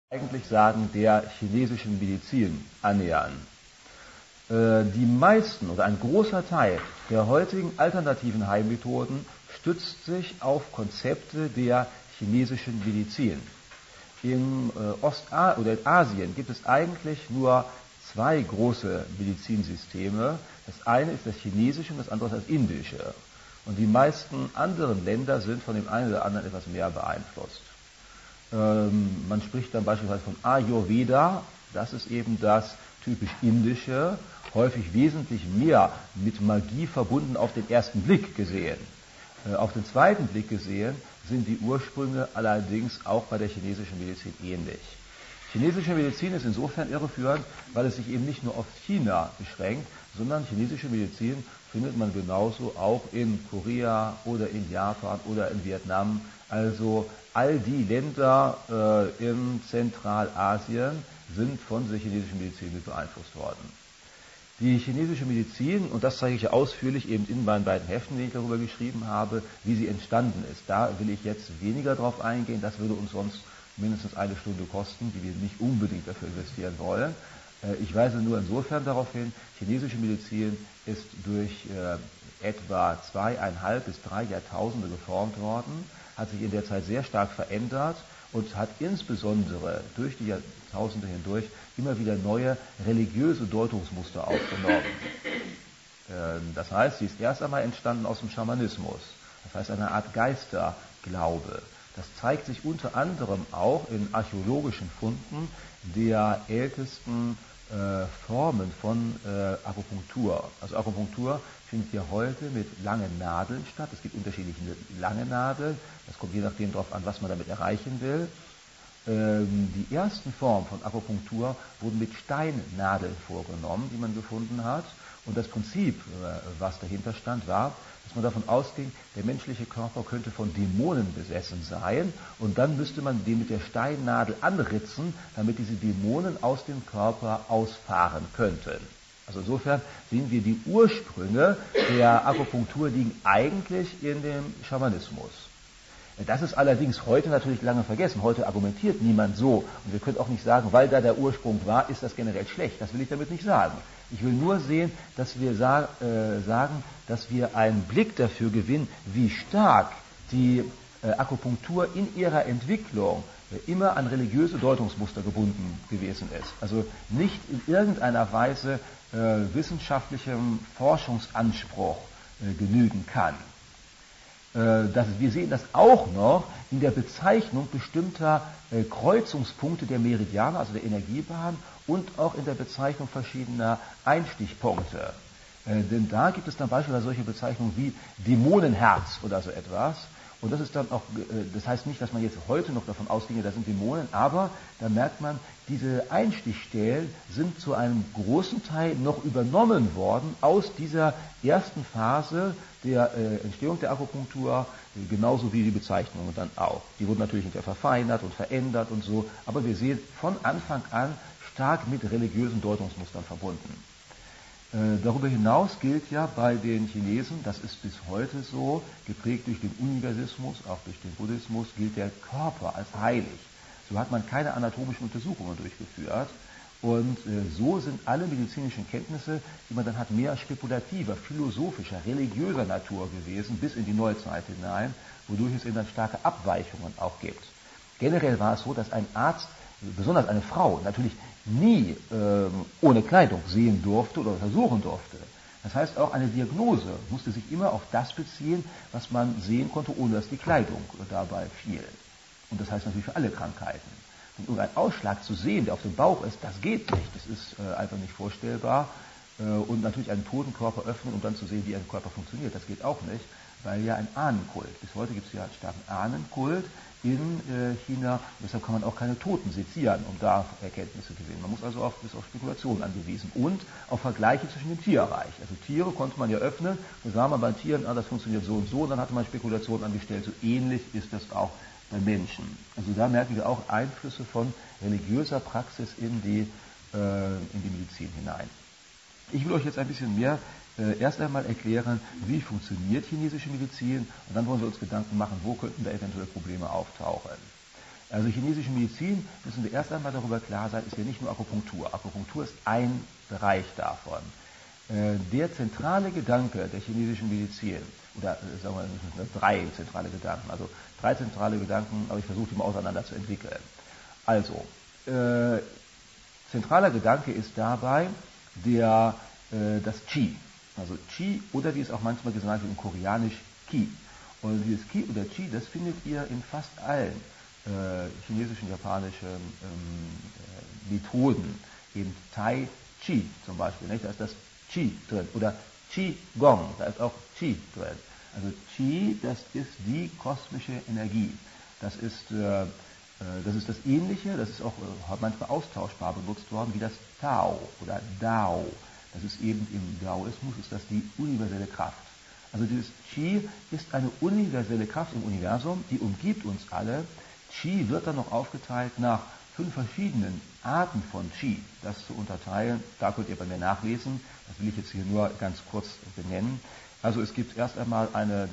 eigentlich sagen, der chinesischen Medizin annähern. Die meisten oder ein großer Teil der heutigen alternativen Heilmethoden stützt sich auf Konzepte der chinesischen Medizin. In oder in Asien gibt es eigentlich nur zwei große Medizinsysteme. Das eine ist das chinesische und das andere ist das indische. Und die meisten anderen Länder sind von dem einen oder anderen etwas mehr beeinflusst. Man spricht dann beispielsweise von Ayurveda, das ist eben das typisch indische, häufig wesentlich mehr mit Magie verbunden auf den ersten Blick gesehen. Auf den zweiten Blick gesehen sind die Ursprünge allerdings auch bei der chinesischen Medizin ähnlich. Chinesische Medizin ist insofern irreführend, weil es sich eben nicht nur auf China beschränkt, sondern chinesische Medizin findet man genauso auch in Korea oder in Japan oder in Vietnam. Also all die Länder in Zentralasien sind von der chinesischen Medizin mit beeinflusst worden. Die chinesische Medizin, und das zeige ich ja ausführlich eben in meinen beiden Heften, die ich darüber geschrieben habe, wie sie entstanden ist. Da will ich jetzt weniger drauf eingehen, das würde uns sonst mindestens eine Stunde kosten, die wir nicht unbedingt dafür investieren wollen. Ich weise nur insofern darauf hin, chinesische Medizin ist durch etwa 2,5 bis 3 Jahrtausende geformt worden, hat sich in der Zeit sehr stark verändert und hat insbesondere durch die Jahrtausende hindurch immer wieder neue religiöse Deutungsmuster aufgenommen. Das heißt, sie ist erst einmal entstanden aus dem Schamanismus, das heißt eine Art Geisterglaube. Das zeigt sich unter anderem auch in archäologischen Funden der ältesten Formen von Akupunktur. Also Akupunktur findet ja heute mit langen Nadeln statt. Es gibt unterschiedliche lange Nadeln. Das kommt je nachdem darauf an, was man damit erreichen will. Die ersten Formen von Akupunktur wurden mit Steinnadeln vorgenommen, die man gefunden hat. Und das Prinzip, was dahinter stand, war, dass man davon ausging, der menschliche Körper könnte von Dämonen besessen sein und dann müsste man den mit der Steinnadel anritzen, damit diese Dämonen aus dem Körper ausfahren könnten. Also insofern sehen wir, die Ursprünge der Akupunktur liegen eigentlich in dem Schamanismus. Das ist allerdings heute natürlich lange vergessen. Heute argumentiert niemand so. Und wir können auch nicht sagen, weil da der Ursprung war, ist das generell schlecht. Das will ich damit nicht sagen. Ich will nur sehen, dass wir sagen, dass wir einen Blick dafür gewinnen, wie stark die Akupunktur in ihrer Entwicklung immer an religiöse Deutungsmuster gebunden gewesen ist. Also nicht in irgendeiner Weise wissenschaftlichem Forschungsanspruch genügen kann. Wir sehen das auch noch in der Bezeichnung bestimmter Kreuzungspunkte der Meridiane, also der Energiebahn, und auch in der Bezeichnung verschiedener Einstichpunkte. Denn da gibt es dann beispielsweise solche Bezeichnungen wie Dämonenherz oder so etwas. Und das ist dann auch, das heißt nicht, dass man jetzt heute noch davon ausginge, da sind Dämonen, aber da merkt man, diese Einstichstellen sind zu einem großen Teil noch übernommen worden aus dieser ersten Phase der Entstehung der Akupunktur, genauso wie die Bezeichnungen dann auch. Die wurden natürlich hinterher verfeinert und verändert und so, aber wir sehen von Anfang an stark mit religiösen Deutungsmustern verbunden. Darüber hinaus gilt ja bei den Chinesen, das ist bis heute so, geprägt durch den Universalismus, auch durch den Buddhismus, gilt der Körper als heilig. So hat man keine anatomischen Untersuchungen durchgeführt und so sind alle medizinischen Kenntnisse, die man dann hat, mehr spekulativer, philosophischer, religiöser Natur gewesen, bis in die Neuzeit hinein, wodurch es eben dann starke Abweichungen auch gibt. Generell war es so, dass ein Arzt, besonders eine Frau, natürlich nie ohne Kleidung sehen durfte oder untersuchen durfte. Das heißt, auch eine Diagnose musste sich immer auf das beziehen, was man sehen konnte, ohne dass die Kleidung dabei fiel. Und das heißt natürlich für alle Krankheiten. Und irgendein Ausschlag zu sehen, der auf dem Bauch ist, das geht nicht. Das ist einfach nicht vorstellbar. Und natürlich einen toten Körper öffnen, um dann zu sehen, wie ein Körper funktioniert, das geht auch nicht, weil ja ein Ahnenkult, bis heute gibt es ja einen starken Ahnenkult in China, und deshalb kann man auch keine Toten sezieren, um da Erkenntnisse zu gewinnen. Man muss also auf Spekulationen angewiesen und auf Vergleiche zwischen dem Tierreich. Also Tiere konnte man ja öffnen, da sah man bei Tieren, das funktioniert so und dann hatte man Spekulationen angestellt, so ähnlich ist das auch bei Menschen. Also da merken wir auch Einflüsse von religiöser Praxis in die Medizin hinein. Ich will euch jetzt ein bisschen mehr erst einmal erklären, wie funktioniert chinesische Medizin und dann wollen wir uns Gedanken machen, wo könnten da eventuell Probleme auftauchen. Also chinesische Medizin, müssen wir erst einmal darüber klar sein, ist ja nicht nur Akupunktur. Akupunktur ist ein Bereich davon. Der zentrale Gedanke der chinesischen Medizin, oder sagen wir drei zentrale Gedanken, also drei zentrale Gedanken, aber ich versuche die mal auseinander zu entwickeln. Also, zentraler Gedanke ist dabei das Qi. Also Qi, oder wie es auch manchmal gesagt wird, in Koreanisch Qi. Und dieses Qi oder Qi, das findet ihr in fast allen chinesischen, japanischen Methoden. Eben Tai Chi zum Beispiel, nicht? Da ist das Qi drin. Oder Qi Gong, da ist auch Qi drin. Also Qi, das ist die kosmische Energie. Das ist das Ähnliche, das ist auch manchmal austauschbar benutzt worden, wie das Tao oder Dao. Das ist eben im Daoismus, ist das die universelle Kraft. Also dieses Qi ist eine universelle Kraft im Universum, die umgibt uns alle. Qi wird dann noch aufgeteilt nach 5 verschiedenen Arten von Qi. Das zu unterteilen, da könnt ihr bei mir nachlesen, das will ich jetzt hier nur ganz kurz benennen. Also es gibt erst einmal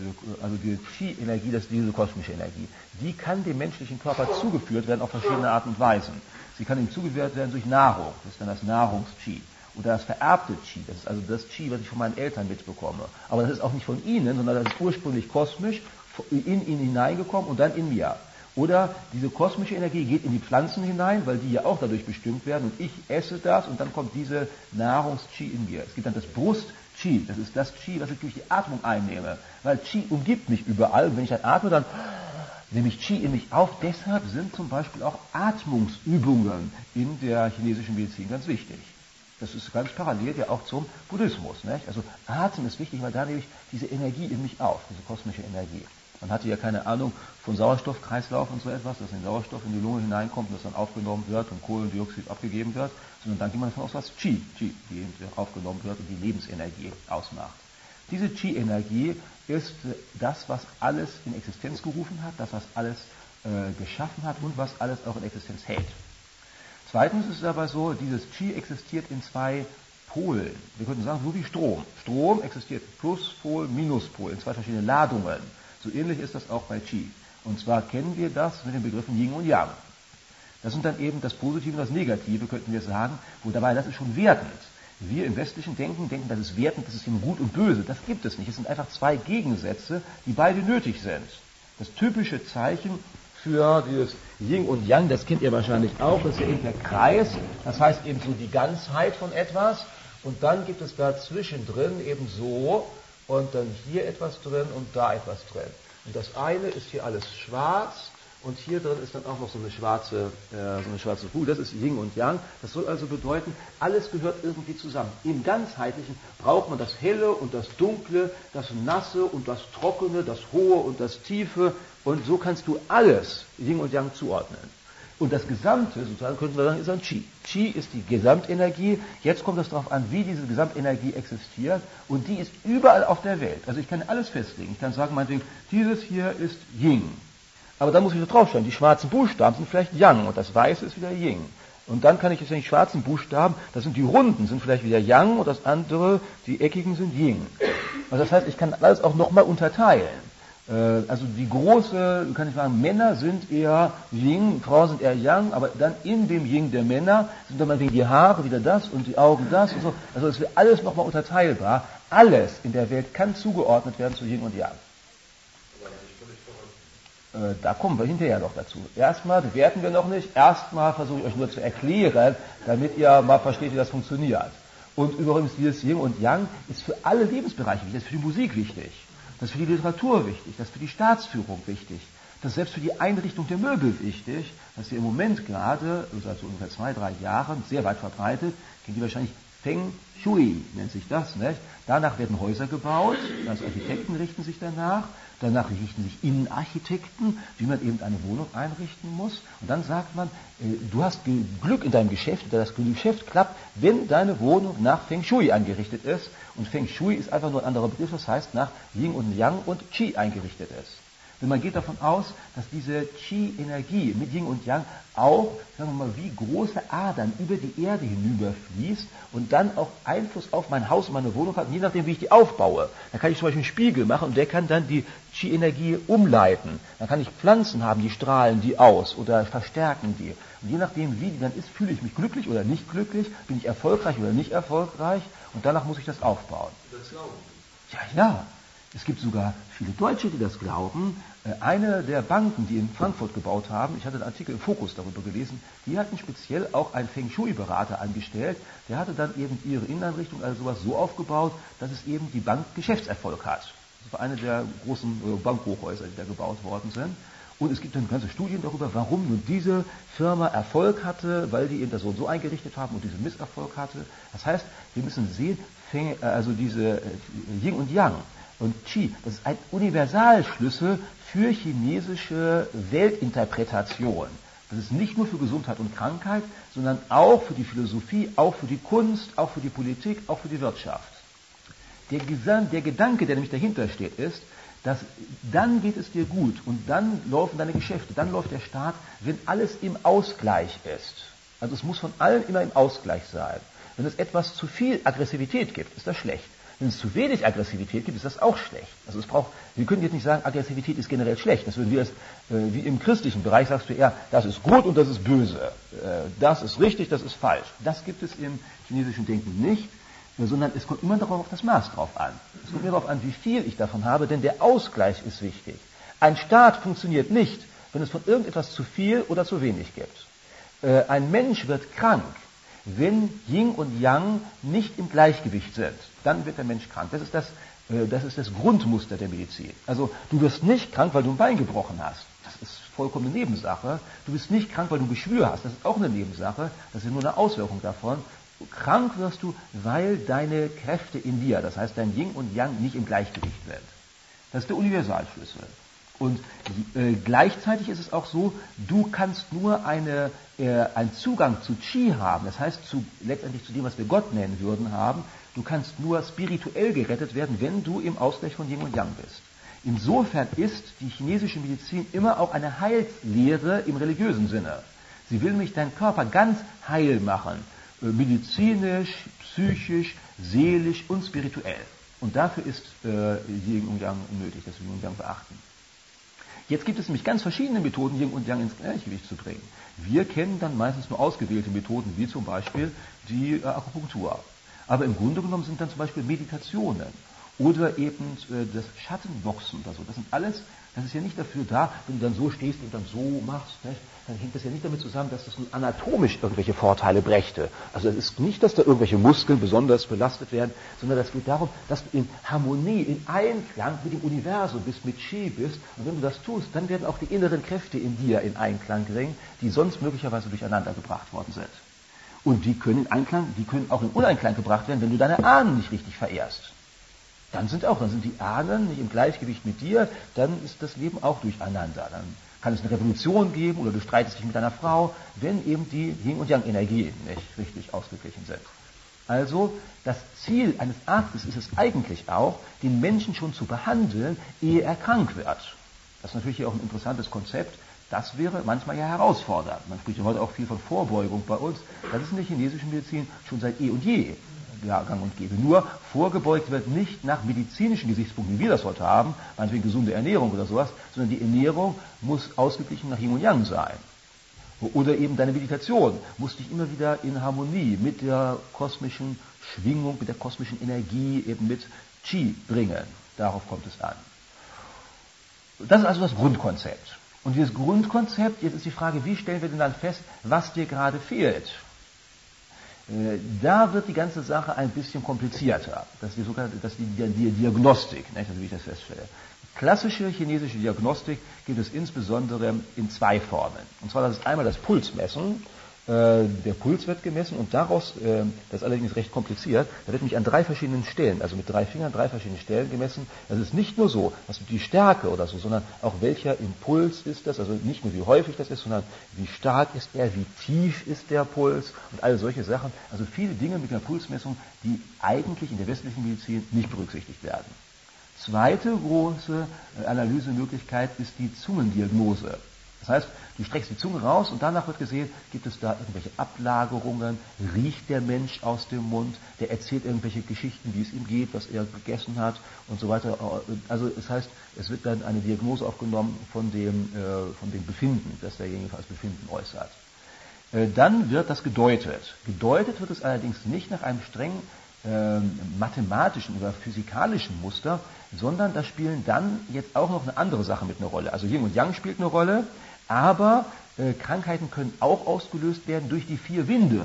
die Qi-Energie, das ist diese kosmische Energie. Die kann dem menschlichen Körper zugeführt werden auf verschiedene Arten und Weisen. Sie kann ihm zugeführt werden durch Nahrung, das ist dann das Nahrungs-Qi. Oder das vererbte Qi, das ist also das Qi, was ich von meinen Eltern mitbekomme. Aber das ist auch nicht von ihnen, sondern das ist ursprünglich kosmisch in ihn hineingekommen und dann in mir. Oder diese kosmische Energie geht in die Pflanzen hinein, weil die ja auch dadurch bestimmt werden und ich esse das und dann kommt diese Nahrungs-Qi in mir. Es gibt dann das Brust-Qi, das ist das Qi, was ich durch die Atmung einnehme. Weil Qi umgibt mich überall und wenn ich dann atme, dann nehme ich Qi in mich auf. Deshalb sind zum Beispiel auch Atmungsübungen in der chinesischen Medizin ganz wichtig. Das ist ganz parallel ja auch zum Buddhismus. Nicht? Also Atmen ist wichtig, weil da nehme ich diese Energie in mich auf, diese kosmische Energie. Man hatte ja keine Ahnung von Sauerstoffkreislauf und so etwas, dass ein Sauerstoff in die Lunge hineinkommt und das dann aufgenommen wird und Kohlendioxid abgegeben wird, sondern dann geht man davon aus, was Qi, die aufgenommen wird und die Lebensenergie ausmacht. Diese Qi-Energie ist das, was alles in Existenz gerufen hat, das, was alles geschaffen hat und was alles auch in Existenz hält. Zweitens ist es dabei so, dieses Qi existiert in 2 Polen. Wir könnten sagen, so wie Strom. Strom existiert Pluspol, Minuspol in 2 verschiedene Ladungen. So ähnlich ist das auch bei Qi. Und zwar kennen wir das mit den Begriffen Yin und Yang. Das sind dann eben das Positive und das Negative, könnten wir sagen, wo dabei das ist schon wertend. Wir im westlichen denken, das ist wertend, das ist eben gut und böse. Das gibt es nicht. Es sind einfach 2 Gegensätze, die beide nötig sind. Das typische Zeichen für dieses Yin und Yang, das kennt ihr wahrscheinlich auch, das ist ja eben der Kreis, das heißt eben so die Ganzheit von etwas und dann gibt es da zwischendrin eben so und dann hier etwas drin und da etwas drin. Und das eine ist hier alles schwarz und hier drin ist dann auch noch so eine schwarze Kugel, das ist Yin und Yang. Das soll also bedeuten, alles gehört irgendwie zusammen. Im Ganzheitlichen braucht man das Helle und das Dunkle, das Nasse und das Trockene, das Hohe und das Tiefe und so kannst du alles Yin und Yang zuordnen. Und das Gesamte, sozusagen, könnten wir sagen, ist ein Qi. Qi ist die Gesamtenergie. Jetzt kommt es darauf an, wie diese Gesamtenergie existiert. Und die ist überall auf der Welt. Also ich kann alles festlegen. Ich kann sagen, meinetwegen, dieses hier ist Yin. Aber dann muss ich da draufschreiben, die schwarzen Buchstaben sind vielleicht Yang und das Weiße ist wieder Yin. Und dann kann ich jetzt, wenn die schwarzen Buchstaben, das sind die Runden, sind vielleicht wieder Yang und das andere, die eckigen, sind Yin. Also das heißt, ich kann alles auch nochmal unterteilen. Also die kann ich sagen, Männer sind eher Yin, Frauen sind eher Yang, aber dann in dem Yin der Männer sind dann mal wegen die Haare wieder das und die Augen das und so. Also es wird alles nochmal unterteilbar. Alles in der Welt kann zugeordnet werden zu Yin und Yang. Da kommen wir hinterher noch dazu. Erstmal bewerten wir noch nicht. Erstmal versuche ich euch nur zu erklären, damit ihr mal versteht, wie das funktioniert. Und übrigens, dieses Yin und Yang ist für alle Lebensbereiche wichtig. Das ist für die Musik wichtig. Das ist für die Literatur wichtig. Das ist für die Staatsführung wichtig. Das ist selbst für die Einrichtung der Möbel wichtig. Das ist im Moment gerade, also seit so ungefähr 2-3 Jahren, sehr weit verbreitet. Kennt ihr wahrscheinlich Feng Shui, nennt sich das, nicht? Danach werden Häuser gebaut. Also Architekten richten sich danach. Danach richten sich Innenarchitekten, wie man eben eine Wohnung einrichten muss. Und dann sagt man, du hast Glück in deinem Geschäft, das Geschäft klappt, wenn deine Wohnung nach Feng Shui eingerichtet ist. Und Feng Shui ist einfach nur ein anderer Begriff, das heißt nach Yin und Yang und Qi eingerichtet ist. Denn man geht davon aus, dass diese Qi-Energie mit Yin und Yang auch, sagen wir mal, wie große Adern über die Erde hinüberfließt und dann auch Einfluss auf mein Haus und meine Wohnung hat, je nachdem, wie ich die aufbaue. Da kann ich zum Beispiel einen Spiegel machen und der kann dann die Qi-Energie umleiten. Dann kann ich Pflanzen haben, die strahlen die aus oder verstärken die. Und je nachdem, wie die dann ist, fühle ich mich glücklich oder nicht glücklich, bin ich erfolgreich oder nicht erfolgreich und danach muss ich das aufbauen. Das glauben. Ja. Es gibt sogar viele Deutsche, die das glauben. Eine der Banken, die in Frankfurt gebaut haben, ich hatte einen Artikel im Fokus darüber gelesen, die hatten speziell auch einen Feng Shui-Berater angestellt. Der hatte dann eben ihre Inneneinrichtung, also sowas so aufgebaut, dass es eben die Bank Geschäftserfolg hat. Das war eine der großen Bankhochhäuser, die da gebaut worden sind. Und es gibt dann ganze Studien darüber, warum nun diese Firma Erfolg hatte, weil die eben das so und so eingerichtet haben und diesen Misserfolg hatte. Das heißt, wir müssen sehen, also diese Yin und Yang und Qi, das ist ein Universalschlüssel für chinesische Weltinterpretation. Das ist nicht nur für Gesundheit und Krankheit, sondern auch für die Philosophie, auch für die Kunst, auch für die Politik, auch für die Wirtschaft. Der Gedanke, der nämlich dahinter steht, ist, dass dann geht es dir gut und dann laufen deine Geschäfte, dann läuft der Staat, wenn alles im Ausgleich ist. Also es muss von allen immer im Ausgleich sein. Wenn es etwas zu viel Aggressivität gibt, ist das schlecht. Wenn es zu wenig Aggressivität gibt, ist das auch schlecht. Also wir können jetzt nicht sagen, Aggressivität ist generell schlecht. Das würden wir wie im christlichen Bereich sagst du eher, das ist gut und das ist böse. Das ist richtig, das ist falsch. Das gibt es im chinesischen Denken nicht, sondern es kommt immer darauf auf das Maß drauf an. Es kommt immer darauf an, wie viel ich davon habe, denn der Ausgleich ist wichtig. Ein Staat funktioniert nicht, wenn es von irgendetwas zu viel oder zu wenig gibt. Ein Mensch wird krank, wenn Yin und Yang nicht im Gleichgewicht sind. Dann wird der Mensch krank. Das ist das Grundmuster der Medizin. Also du wirst nicht krank, weil du ein Bein gebrochen hast. Das ist vollkommen eine Nebensache. Du bist nicht krank, weil du Geschwür hast. Das ist auch eine Nebensache. Das ist nur eine Auswirkung davon. Krank wirst du, weil deine Kräfte in dir, das heißt dein Yin und Yang, nicht im Gleichgewicht sind. Das ist der Universalschlüssel. Und gleichzeitig ist es auch so, du kannst nur einen Zugang zu Qi haben, das heißt letztendlich zu dem, was wir Gott nennen würden, haben. Du kannst nur spirituell gerettet werden, wenn du im Ausgleich von Yin und Yang bist. Insofern ist die chinesische Medizin immer auch eine Heilslehre im religiösen Sinne. Sie will nämlich deinen Körper ganz heil machen, medizinisch, psychisch, seelisch und spirituell. Und dafür ist Yin und Yang nötig, das Yin und Yang beachten. Jetzt gibt es nämlich ganz verschiedene Methoden, Yin und Yang ins Gleichgewicht zu bringen. Wir kennen dann meistens nur ausgewählte Methoden, wie zum Beispiel die Akupunktur. Aber im Grunde genommen sind dann zum Beispiel Meditationen oder eben das Schattenboxen oder so. Das ist ja nicht dafür da, wenn du dann so stehst und dann so machst, nicht? Dann hängt das ja nicht damit zusammen, dass das nun anatomisch irgendwelche Vorteile brächte. Also es ist nicht, dass da irgendwelche Muskeln besonders belastet werden, sondern es geht darum, dass du in Harmonie, in Einklang mit dem Universum bist, mit Qi bist. Und wenn du das tust, dann werden auch die inneren Kräfte in dir in Einklang bringen, die sonst möglicherweise durcheinander gebracht worden sind. Und die können auch in Uneinklang gebracht werden, wenn du deine Ahnen nicht richtig verehrst. Dann sind die Ahnen nicht im Gleichgewicht mit dir, dann ist das Leben auch durcheinander. Dann kann es eine Revolution geben oder du streitest dich mit deiner Frau, wenn eben die Yin- und Yang-Energien nicht richtig ausgeglichen sind. Also das Ziel eines Arztes ist es eigentlich auch, den Menschen schon zu behandeln, ehe er krank wird. Das ist natürlich hier auch ein interessantes Konzept. Das wäre manchmal ja herausfordernd. Man spricht ja heute auch viel von Vorbeugung bei uns. Das ist in der chinesischen Medizin schon seit eh und je gang und gäbe. Nur vorgebeugt wird nicht nach medizinischen Gesichtspunkten, wie wir das heute haben, meinetwegen gesunde Ernährung oder sowas, sondern die Ernährung muss ausgeglichen nach Yin und Yang sein. Oder eben deine Meditation muss dich immer wieder in Harmonie mit der kosmischen Schwingung, mit der kosmischen Energie, eben mit Qi bringen. Darauf kommt es an. Das ist also das Grundkonzept. Und dieses Grundkonzept, jetzt ist die Frage, wie stellen wir denn dann fest, was dir gerade fehlt? Da wird die ganze Sache ein bisschen komplizierter. Das ist die Diagnostik, nicht? Also wie ich das feststelle. Klassische chinesische Diagnostik gibt es insbesondere in zwei Formen. Und zwar, das ist einmal das Pulsmessen. Der Puls wird gemessen und daraus, das ist allerdings recht kompliziert, da wird nämlich an 3 verschiedenen Stellen, also mit 3 Fingern 3 verschiedene Stellen gemessen. Das ist nicht nur so, was die Stärke oder so, sondern auch welcher Impuls ist das, also nicht nur wie häufig das ist, sondern wie stark ist er, wie tief ist der Puls und all solche Sachen. Also viele Dinge mit der Pulsmessung, die eigentlich in der westlichen Medizin nicht berücksichtigt werden. Zweite große Analysemöglichkeit ist die Zungendiagnose. Das heißt, du streckst die Zunge raus und danach wird gesehen, gibt es da irgendwelche Ablagerungen, riecht der Mensch aus dem Mund, der erzählt irgendwelche Geschichten, wie es ihm geht, was er gegessen hat und so weiter. Also das heißt, es wird dann eine Diagnose aufgenommen von dem Befinden, das derjenige als Befinden äußert. Dann wird das gedeutet. Gedeutet wird es allerdings nicht nach einem strengen mathematischen oder physikalischen Muster, sondern da spielen dann jetzt auch noch eine andere Sache mit einer Rolle. Also Yin und Yang spielt eine Rolle, aber Krankheiten können auch ausgelöst werden durch die 4 Winde.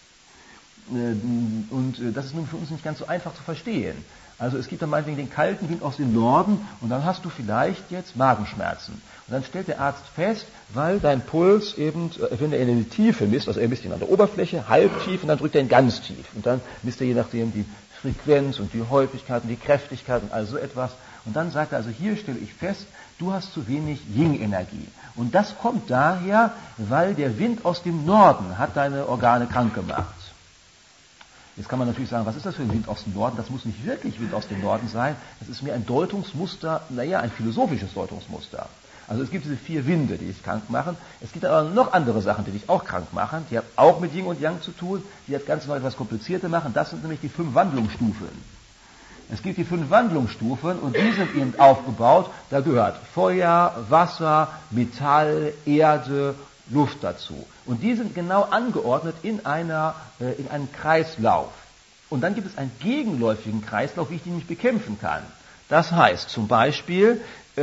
Und das ist nun für uns nicht ganz so einfach zu verstehen. Also es gibt dann meinetwegen den kalten Wind aus dem Norden und dann hast du vielleicht jetzt Magenschmerzen. Und dann stellt der Arzt fest, weil dein Puls eben, wenn er in die Tiefe misst, also er misst ihn an der Oberfläche, halbtief und dann drückt er ihn ganz tief. Und dann misst er je nachdem die Frequenz und die Häufigkeit und die Kräftigkeit und all so etwas. Und dann sagt er, also hier stelle ich fest, du hast zu wenig Yin-Energie. Und das kommt daher, weil der Wind aus dem Norden hat deine Organe krank gemacht. Jetzt kann man natürlich sagen, was ist das für ein Wind aus dem Norden? Das muss nicht wirklich Wind aus dem Norden sein. Das ist mehr ein Deutungsmuster, ein philosophisches Deutungsmuster. Also es gibt diese 4 Winde, die dich krank machen. Es gibt aber noch andere Sachen, die dich auch krank machen. Die haben auch mit Yin und Yang zu tun, die das Ganze noch etwas komplizierter machen. Das sind nämlich die 5 Wandlungsstufen. Es gibt die 5 Wandlungsstufen und die sind eben aufgebaut. Da gehört Feuer, Wasser, Metall, Erde, Luft dazu. Und die sind genau angeordnet in einem Kreislauf. Und dann gibt es einen gegenläufigen Kreislauf, wie ich den nicht bekämpfen kann. Das heißt zum Beispiel,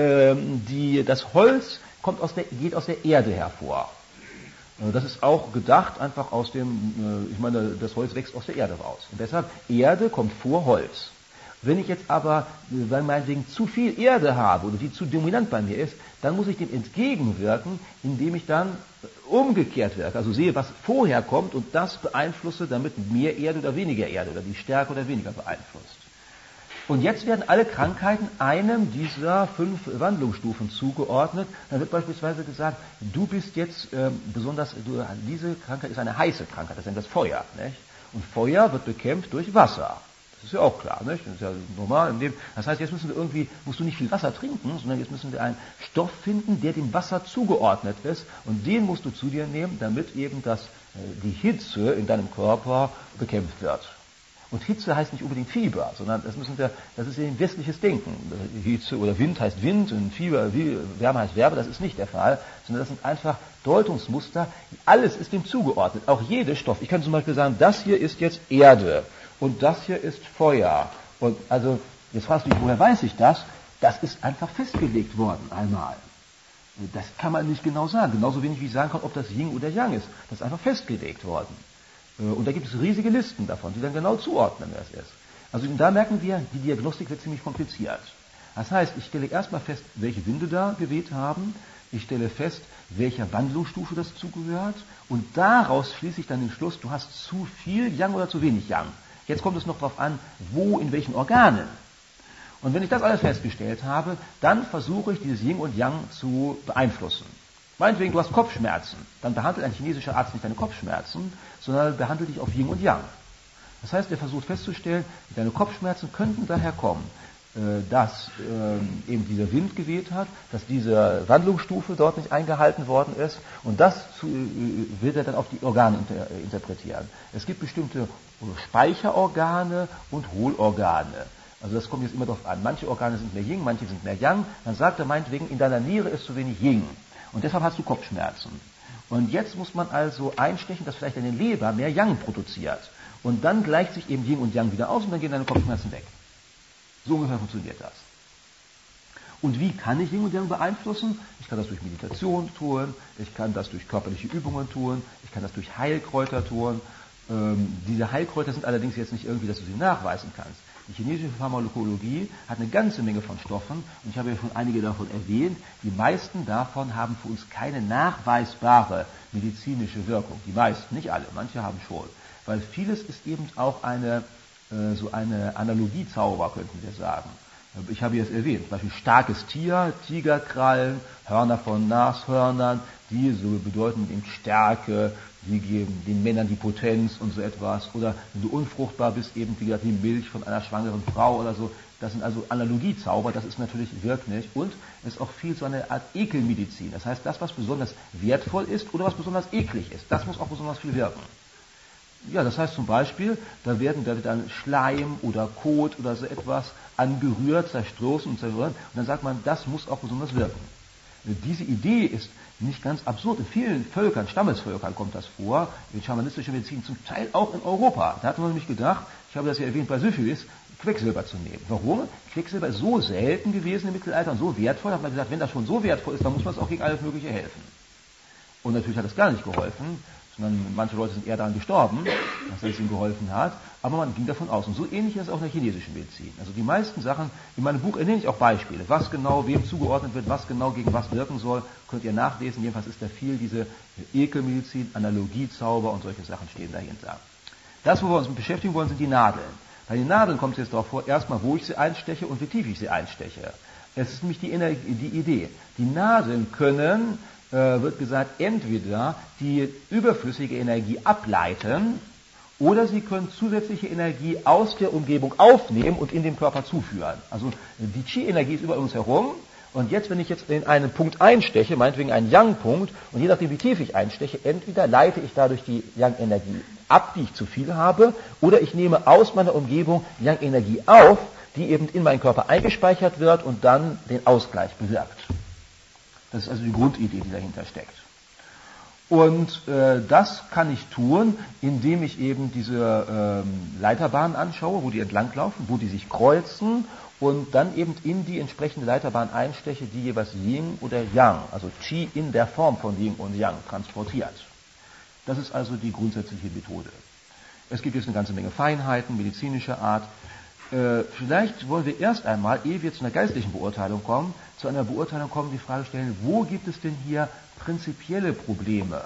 das Holz geht aus der Erde hervor. Das ist auch gedacht einfach das Holz wächst aus der Erde raus. Und deshalb, Erde kommt vor Holz. Wenn ich jetzt aber, weil meinetwegen zu viel Erde habe oder die zu dominant bei mir ist, dann muss ich dem entgegenwirken, indem ich dann umgekehrt wirke. Also sehe, was vorher kommt und das beeinflusse, damit mehr Erde oder weniger Erde oder die Stärke oder weniger beeinflusst. Und jetzt werden alle Krankheiten einem dieser 5 Wandlungsstufen zugeordnet. Dann wird beispielsweise gesagt, du bist jetzt diese Krankheit ist eine heiße Krankheit, das ist das Feuer. Nicht? Und Feuer wird bekämpft durch Wasser. Das ist ja auch klar, nicht? Das ist ja normal im Leben. Das heißt, jetzt musst du nicht viel Wasser trinken, sondern jetzt müssen wir einen Stoff finden, der dem Wasser zugeordnet ist und den musst du zu dir nehmen, damit eben die Hitze in deinem Körper bekämpft wird. Und Hitze heißt nicht unbedingt Fieber, sondern das ist ein westliches Denken. Hitze oder Wind heißt Wind und Wärme heißt Wärme, das ist nicht der Fall, sondern das sind einfach Deutungsmuster. Alles ist dem zugeordnet, auch jeder Stoff. Ich kann zum Beispiel sagen, das hier ist jetzt Erde. Und das hier ist Feuer. Und also, jetzt fragst du dich, woher weiß ich das? Das ist einfach festgelegt worden einmal. Das kann man nicht genau sagen. Genauso wenig wie ich sagen kann, ob das Yin oder Yang ist. Das ist einfach festgelegt worden. Und da gibt es riesige Listen davon, die dann genau zuordnen, wer es ist. Also da merken wir, die Diagnostik wird ziemlich kompliziert. Das heißt, ich stelle erstmal fest, welche Winde da geweht haben. Ich stelle fest, welcher Wandlungsstufe das zugehört. Und daraus schließe ich dann den Schluss, du hast zu viel Yang oder zu wenig Yang. Jetzt kommt es noch darauf an, wo, in welchen Organen. Und wenn ich das alles festgestellt habe, dann versuche ich, dieses Yin und Yang zu beeinflussen. Meinetwegen, du hast Kopfschmerzen. Dann behandelt ein chinesischer Arzt nicht deine Kopfschmerzen, sondern behandelt dich auf Yin und Yang. Das heißt, er versucht festzustellen, deine Kopfschmerzen könnten daher kommen, dass eben dieser Wind geweht hat, dass diese Wandlungsstufe dort nicht eingehalten worden ist und das wird er dann auf die Organe interpretieren. Es gibt bestimmte Speicherorgane und Hohlorgane. Also das kommt jetzt immer darauf an. Manche Organe sind mehr Yin, manche sind mehr Yang. Dann sagt er meinetwegen, in deiner Niere ist zu wenig Yin und deshalb hast du Kopfschmerzen. Und jetzt muss man also einstechen, dass vielleicht deine Leber mehr Yang produziert. Und dann gleicht sich eben Yin und Yang wieder aus und dann gehen deine Kopfschmerzen weg. So ungefähr funktioniert das. Und wie kann ich Yin und Yang beeinflussen? Ich kann das durch Meditation tun, ich kann das durch körperliche Übungen tun, ich kann das durch Heilkräuter tun. Diese Heilkräuter sind allerdings jetzt nicht irgendwie, dass du sie nachweisen kannst. Die chinesische Pharmakologie hat eine ganze Menge von Stoffen und ich habe ja schon einige davon erwähnt. Die meisten davon haben für uns keine nachweisbare medizinische Wirkung. Die meisten, nicht alle, manche haben schon. Weil vieles ist eben auch so eine Analogiezauber, könnten wir sagen. Ich habe jetzt erwähnt, zum Beispiel starkes Tier, Tigerkrallen, Hörner von Nashörnern, die so bedeuten eben Stärke, die geben den Männern die Potenz und so etwas. Oder wenn du unfruchtbar bist, eben wie gesagt die Milch von einer schwangeren Frau oder so. Das sind also Analogiezauber, das ist natürlich wirklich. Und es ist auch viel so eine Art Ekelmedizin. Das heißt, das, was besonders wertvoll ist oder was besonders eklig ist, das muss auch besonders viel wirken. Ja, das heißt zum Beispiel, da wird dann Schleim oder Kot oder so etwas angerührt, zerstoßen und zerrühren. Und dann sagt man, das muss auch besonders wirken. Diese Idee ist nicht ganz absurd. In vielen Völkern, Stammesvölkern kommt das vor, in schamanistischer Medizin, zum Teil auch in Europa. Da hat man nämlich gedacht, ich habe das ja erwähnt bei Syphilis, Quecksilber zu nehmen. Warum? Quecksilber ist so selten gewesen im Mittelalter und so wertvoll, da hat man gesagt, wenn das schon so wertvoll ist, dann muss man es auch gegen alles Mögliche helfen. Und natürlich hat das gar nicht geholfen, sondern manche Leute sind eher daran gestorben, dass es ihnen geholfen hat, aber man ging davon aus. Und so ähnlich ist es auch in der chinesischen Medizin. Also die meisten Sachen, in meinem Buch nenne ich auch Beispiele, was genau wem zugeordnet wird, was genau gegen was wirken soll, könnt ihr nachlesen. Jedenfalls ist da viel diese Ekelmedizin, Analogiezauber und solche Sachen stehen dahinter. Das, wo wir uns mit beschäftigen wollen, sind die Nadeln. Bei den Nadeln kommt es jetzt darauf vor, erstmal, wo ich sie einsteche und wie tief ich sie einsteche. Es ist nämlich die Idee. Die Nadeln können, wird gesagt, entweder die überflüssige Energie ableiten oder sie können zusätzliche Energie aus der Umgebung aufnehmen und in den Körper zuführen. Also die Qi-Energie ist über uns herum und jetzt, wenn ich jetzt in einen Punkt einsteche, meinetwegen einen Yang-Punkt, und je nachdem wie tief ich einsteche, entweder leite ich dadurch die Yang-Energie ab, die ich zu viel habe, oder ich nehme aus meiner Umgebung Yang-Energie auf, die eben in meinen Körper eingespeichert wird und dann den Ausgleich bewirkt. Das ist also die Grundidee, die dahinter steckt. Und das kann ich tun, indem ich eben diese Leiterbahnen anschaue, wo die entlanglaufen, wo die sich kreuzen und dann eben in die entsprechende Leiterbahn einsteche, die jeweils Yin oder Yang, also Qi in der Form von Yin und Yang transportiert. Das ist also die grundsätzliche Methode. Es gibt jetzt eine ganze Menge Feinheiten, medizinischer Art. Vielleicht wollen wir erst einmal, ehe wir zu einer geistlichen Beurteilung kommen, zu einer Beurteilung kommen, die Frage stellen, wo gibt es denn hier prinzipielle Probleme?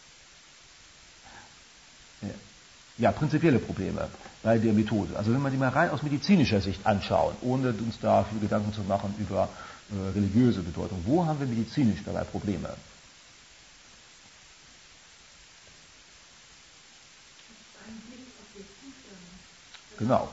Ja, prinzipielle Probleme bei der Methode. Also wenn wir die mal rein aus medizinischer Sicht anschauen, ohne uns da viele Gedanken zu machen über religiöse Bedeutung, wo haben wir medizinisch dabei Probleme? Genau.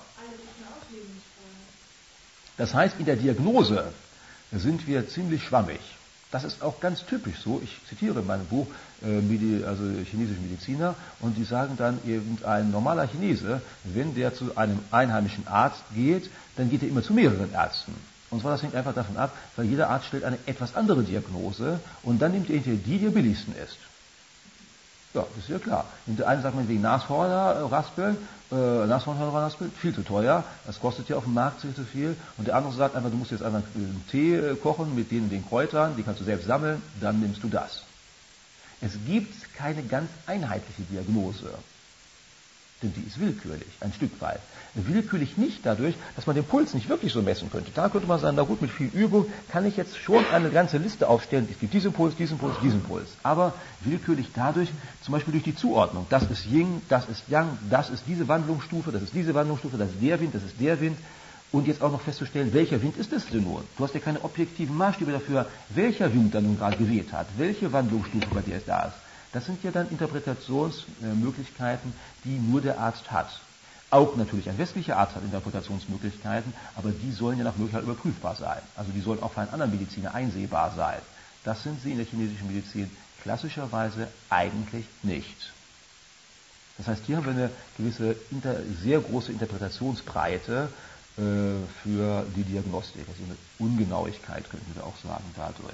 Das heißt, in der Diagnose sind wir ziemlich schwammig. Das ist auch ganz typisch so. Ich zitiere in meinem Buch also chinesische Mediziner und die sagen dann eben, ein normaler Chinese, wenn der zu einem einheimischen Arzt geht, dann geht er immer zu mehreren Ärzten. Und zwar das hängt einfach davon ab, weil jeder Arzt stellt eine etwas andere Diagnose und dann nimmt er die, die am billigsten ist. Ja, das ist ja klar. Und der eine sagt man wegen Nashornraspeln, viel zu teuer, das kostet ja auf dem Markt viel zu viel. Und der andere sagt einfach, du musst jetzt einfach einen Tee kochen mit den Kräutern, die kannst du selbst sammeln, dann nimmst du das. Es gibt keine ganz einheitliche Diagnose. Denn die ist willkürlich, ein Stück weit. Willkürlich nicht dadurch, dass man den Puls nicht wirklich so messen könnte. Da könnte man sagen, na gut, mit viel Übung kann ich jetzt schon eine ganze Liste aufstellen. Es gibt diesen Puls, diesen Puls, diesen Puls. Aber willkürlich dadurch, zum Beispiel durch die Zuordnung. Das ist Yin, das ist Yang, das ist diese Wandlungsstufe, das ist diese Wandlungsstufe, das ist der Wind, das ist der Wind. Und jetzt auch noch festzustellen, welcher Wind ist es denn nun? Du hast ja keine objektiven Maßstäbe dafür, welcher Wind da nun gerade geweht hat, welche Wandlungsstufe bei dir da ist. Das sind ja dann Interpretationsmöglichkeiten, die nur der Arzt hat. Auch natürlich ein westlicher Arzt hat Interpretationsmöglichkeiten, aber die sollen ja nach Möglichkeit überprüfbar sein. Also die sollen auch für einen anderen Mediziner einsehbar sein. Das sind sie in der chinesischen Medizin klassischerweise eigentlich nicht. Das heißt, hier haben wir eine gewisse, sehr große Interpretationsbreite für die Diagnostik. Also eine Ungenauigkeit könnten wir auch sagen dadurch.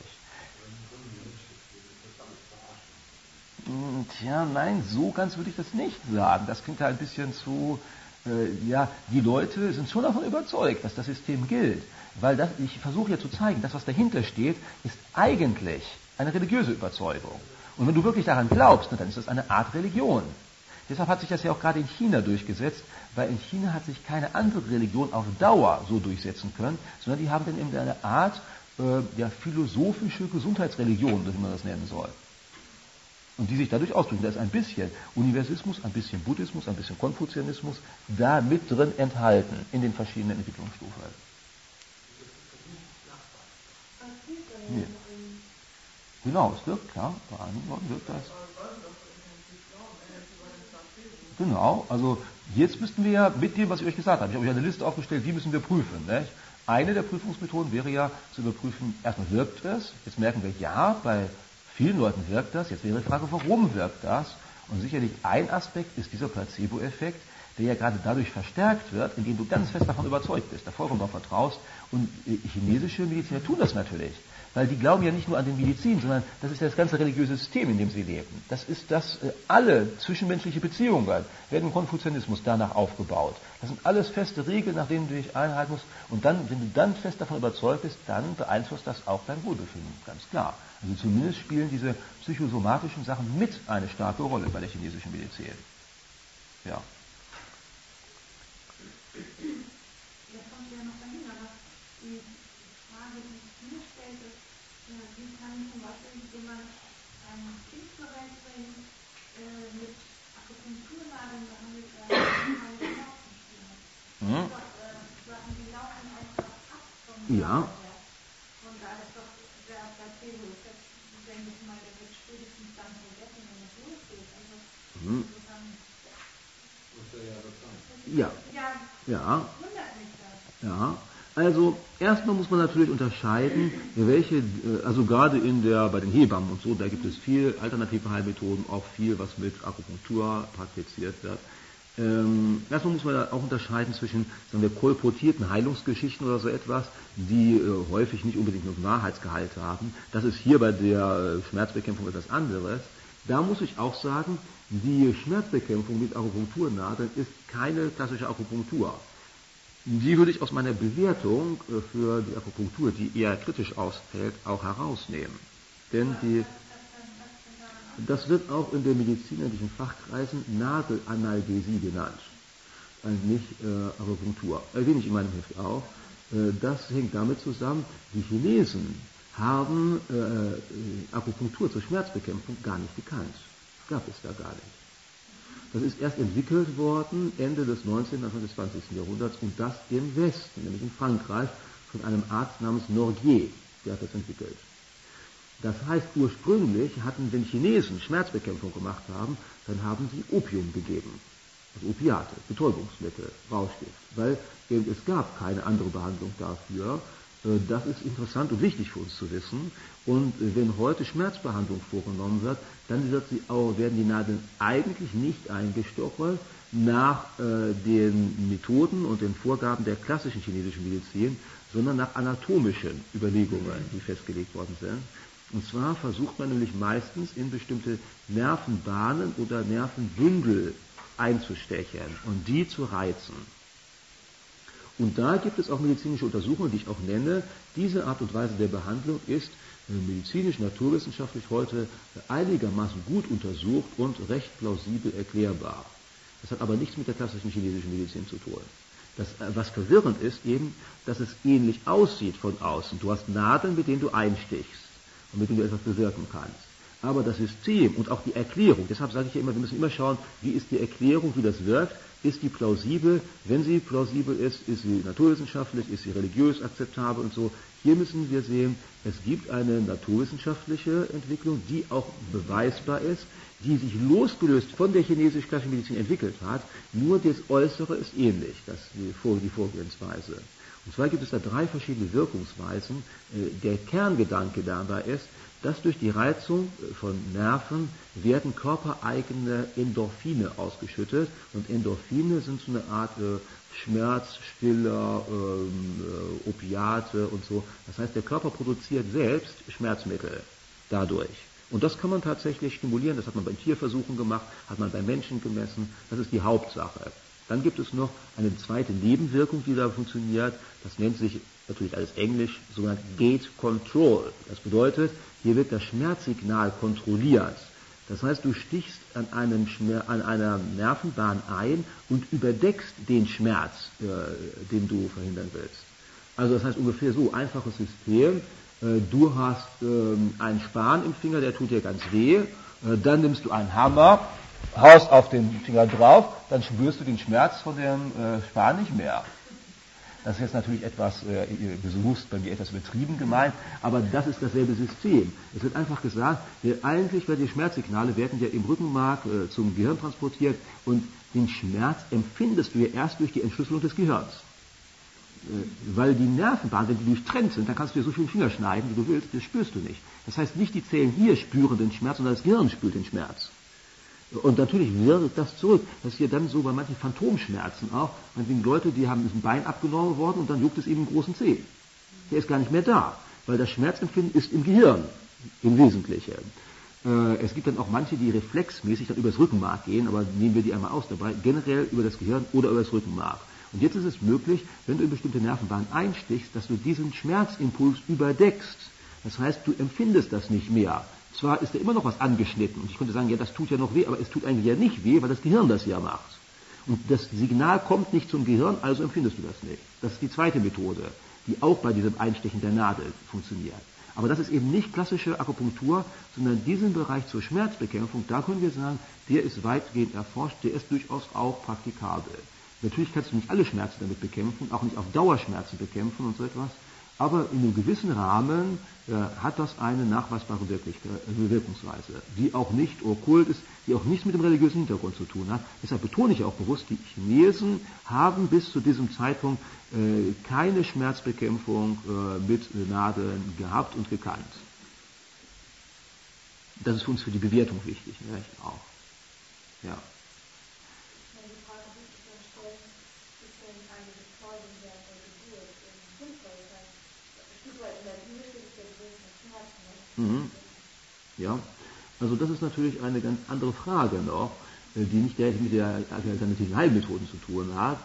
Tja, nein, so ganz würde ich das nicht sagen. Das klingt ja ein bisschen zu, die Leute sind schon davon überzeugt, dass das System gilt. Weil ich versuche ja zu zeigen, das, was dahinter steht, ist eigentlich eine religiöse Überzeugung. Und wenn du wirklich daran glaubst, dann ist das eine Art Religion. Deshalb hat sich das ja auch gerade in China durchgesetzt, weil in China hat sich keine andere Religion auf Dauer so durchsetzen können, sondern die haben dann eben eine Art philosophische Gesundheitsreligion, wie man das nennen soll. Und die sich dadurch ausdrücken. Da ist ein bisschen Universalismus, ein bisschen Buddhismus, ein bisschen Konfuzianismus da mit drin enthalten in den verschiedenen Entwicklungsstufen. Nee. Genau, es wirkt, klar, bei einigen Leuten wirkt das. Genau, also jetzt müssten wir ja mit dem, was ich euch gesagt habe, ich habe euch eine Liste aufgestellt, wie müssen wir prüfen. Nicht? Eine der Prüfungsmethoden wäre ja zu überprüfen, erstmal wirkt es, jetzt merken wir, ja, bei vielen Leuten wirkt das, jetzt wäre die Frage, warum wirkt das? Und sicherlich ein Aspekt ist dieser Placebo-Effekt, der ja gerade dadurch verstärkt wird, indem du ganz fest davon überzeugt bist, da vollkommen darauf vertraust. Und chinesische Mediziner tun das natürlich. Weil die glauben ja nicht nur an den Medizin, sondern das ist ja das ganze religiöse System, in dem sie leben. Das ist das, alle zwischenmenschliche Beziehungen werden im Konfuzianismus danach aufgebaut. Das sind alles feste Regeln, nach denen du dich einhalten musst. Und dann, wenn du dann fest davon überzeugt bist, dann beeinflusst das auch dein Wohlbefinden, ganz klar. Also zumindest spielen diese psychosomatischen Sachen mit eine starke Rolle bei der chinesischen Medizin. Ja. Das kommt ja noch dahin, aber die Frage, die ich mir stellt, ist, wie kann zum Beispiel jemand ein Kind zur Welt bringen, mit Akupunkturnadeln behandelt werden, keine Schmerzen spüren. Sachen, die laufen einfach ab vom Körper. Und da ist doch der Placebo-Effekt, denke ich mal, der wird spätestens dann vergessen, wenn es losgeht. Also, Ja. Also erstmal muss man natürlich unterscheiden, also gerade bei den Hebammen und so, da gibt es viel alternative Heilmethoden, auch viel, was mit Akupunktur praktiziert wird. Erstmal muss man da auch unterscheiden zwischen, sagen wir, kolportierten Heilungsgeschichten oder so etwas, die häufig nicht unbedingt einen Wahrheitsgehalt haben. Das ist hier bei der Schmerzbekämpfung etwas anderes. Da muss ich auch sagen, die Schmerzbekämpfung mit Akupunkturnadeln ist keine klassische Akupunktur. Die würde ich aus meiner Bewertung für die Akupunktur, die eher kritisch ausfällt, auch herausnehmen. Denn das wird auch in den medizinischen Fachkreisen Nadelanalgesie genannt. Also nicht Akupunktur. Erwähne ich in meinem Heft auch. Das hängt damit zusammen, die Chinesen haben Akupunktur zur Schmerzbekämpfung gar nicht gekannt. Gab es da gar nicht. Das ist erst entwickelt worden Ende des 19. Anfang des 20. Jahrhunderts und das im Westen, nämlich in Frankreich, von einem Arzt namens Norgier, der hat das entwickelt. Das heißt, ursprünglich hatten, wenn Chinesen Schmerzbekämpfung gemacht haben, dann haben sie Opium gegeben. Also Opiate, Betäubungsmittel, Rauschgift, weil es gab keine andere Behandlung dafür. Das ist interessant und wichtig für uns zu wissen. Und wenn heute Schmerzbehandlung vorgenommen wird, dann werden die Nadeln eigentlich nicht eingestochen nach den Methoden und den Vorgaben der klassischen chinesischen Medizin, sondern nach anatomischen Überlegungen, die festgelegt worden sind. Und zwar versucht man nämlich meistens in bestimmte Nervenbahnen oder Nervenbündel einzustechen und die zu reizen. Und da gibt es auch medizinische Untersuchungen, die ich auch nenne. Diese Art und Weise der Behandlung ist medizinisch, naturwissenschaftlich heute einigermaßen gut untersucht und recht plausibel erklärbar. Das hat aber nichts mit der klassischen chinesischen Medizin zu tun. Was verwirrend ist eben, dass es ähnlich aussieht von außen. Du hast Nadeln, mit denen du einstichst und mit denen du etwas bewirken kannst. Aber das System und auch die Erklärung, deshalb sage ich ja immer, wir müssen immer schauen, wie ist die Erklärung, wie das wirkt, ist die plausibel, wenn sie plausibel ist sie naturwissenschaftlich, ist sie religiös akzeptabel und so. Hier müssen wir sehen, es gibt eine naturwissenschaftliche Entwicklung, die auch beweisbar ist, die sich losgelöst von der chinesisch-klassischen Medizin entwickelt hat, nur das Äußere ist ähnlich, die Vorgehensweise. Und zwar gibt es da 3 verschiedene Wirkungsweisen. Der Kerngedanke dabei ist, dass durch die Reizung von Nerven werden körpereigene Endorphine ausgeschüttet. Und Endorphine sind so eine Art Schmerzstiller, Opiate und so. Das heißt, der Körper produziert selbst Schmerzmittel dadurch. Und das kann man tatsächlich stimulieren. Das hat man bei Tierversuchen gemacht, hat man bei Menschen gemessen. Das ist die Hauptsache. Dann gibt es noch eine zweite Nebenwirkung, die da funktioniert. Das nennt sich natürlich alles Englisch, sogenannt Gate Control. Das bedeutet, hier wird das Schmerzsignal kontrolliert. Das heißt, du stichst an einer Nervenbahn ein und überdeckst den Schmerz, den du verhindern willst. Also das heißt ungefähr so, einfaches System. Du hast einen Span im Finger, der tut dir ganz weh. Dann nimmst du einen Hammer, haust auf den Finger drauf, dann spürst du den Schmerz von dem Span nicht mehr. Das ist jetzt natürlich etwas bewusst bei mir etwas übertrieben gemeint, aber das ist dasselbe System. Es wird einfach gesagt, eigentlich werden die Schmerzsignale werden ja im Rückenmark zum Gehirn transportiert und den Schmerz empfindest du ja erst durch die Entschlüsselung des Gehirns. Weil die Nervenbahnen, wenn die durchtrennt sind, dann kannst du dir so viele Finger schneiden, wie du willst, das spürst du nicht. Das heißt, nicht die Zellen hier spüren den Schmerz, sondern das Gehirn spürt den Schmerz. Und natürlich wirkt das zurück. Das ist ja dann so bei manchen Phantomschmerzen auch. Manche Leute, die haben ein Bein abgenommen worden und dann juckt es eben im großen Zeh. Der ist gar nicht mehr da, weil das Schmerzempfinden ist im Gehirn, im Wesentlichen. Es gibt dann auch manche, die reflexmäßig dann übers Rückenmark gehen, aber nehmen wir die einmal aus dabei, generell über das Gehirn oder über das Rückenmark. Und jetzt ist es möglich, wenn du in bestimmte Nervenbahnen einstichst, dass du diesen Schmerzimpuls überdeckst. Das heißt, du empfindest das nicht mehr. Zwar ist da immer noch was angeschnitten und ich könnte sagen, ja, das tut ja noch weh, aber es tut eigentlich ja nicht weh, weil das Gehirn das ja macht. Und das Signal kommt nicht zum Gehirn, also empfindest du das nicht. Das ist die zweite Methode, die auch bei diesem Einstechen der Nadel funktioniert. Aber das ist eben nicht klassische Akupunktur, sondern diesen Bereich zur Schmerzbekämpfung, da können wir sagen, der ist weitgehend erforscht, der ist durchaus auch praktikabel. Natürlich kannst du nicht alle Schmerzen damit bekämpfen, auch nicht auf Dauerschmerzen bekämpfen und so etwas, aber in einem gewissen Rahmen hat das eine nachweisbare Wirkungsweise, die auch nicht okkult ist, die auch nichts mit dem religiösen Hintergrund zu tun hat. Deshalb betone ich auch bewusst, die Chinesen haben bis zu diesem Zeitpunkt keine Schmerzbekämpfung mit Nadeln gehabt und gekannt. Das ist für uns für die Bewertung wichtig, nicht? Auch. Ja. Ja, also das ist natürlich eine ganz andere Frage noch, die nicht direkt mit der alternativen Heilmethoden zu tun hat.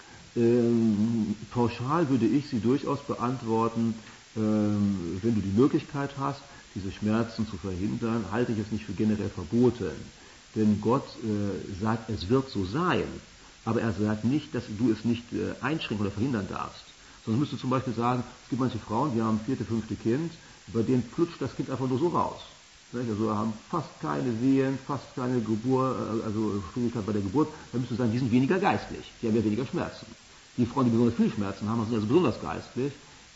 Pauschal würde ich sie durchaus beantworten, wenn du die Möglichkeit hast, diese Schmerzen zu verhindern, halte ich es nicht für generell verboten. Denn Gott sagt, es wird so sein, aber er sagt nicht, dass du es nicht einschränken oder verhindern darfst. Sondern müsste zum Beispiel sagen, es gibt manche Frauen, die haben 4., 5. Kind, bei denen flutscht das Kind einfach nur so raus. Also haben fast keine Wehen, fast keine Geburt, also Schwierigkeit bei der Geburt, dann müsste sagen, die sind weniger geistlich, die haben ja weniger Schmerzen. Die Frauen, die besonders viel Schmerzen haben, sind also besonders geistlich.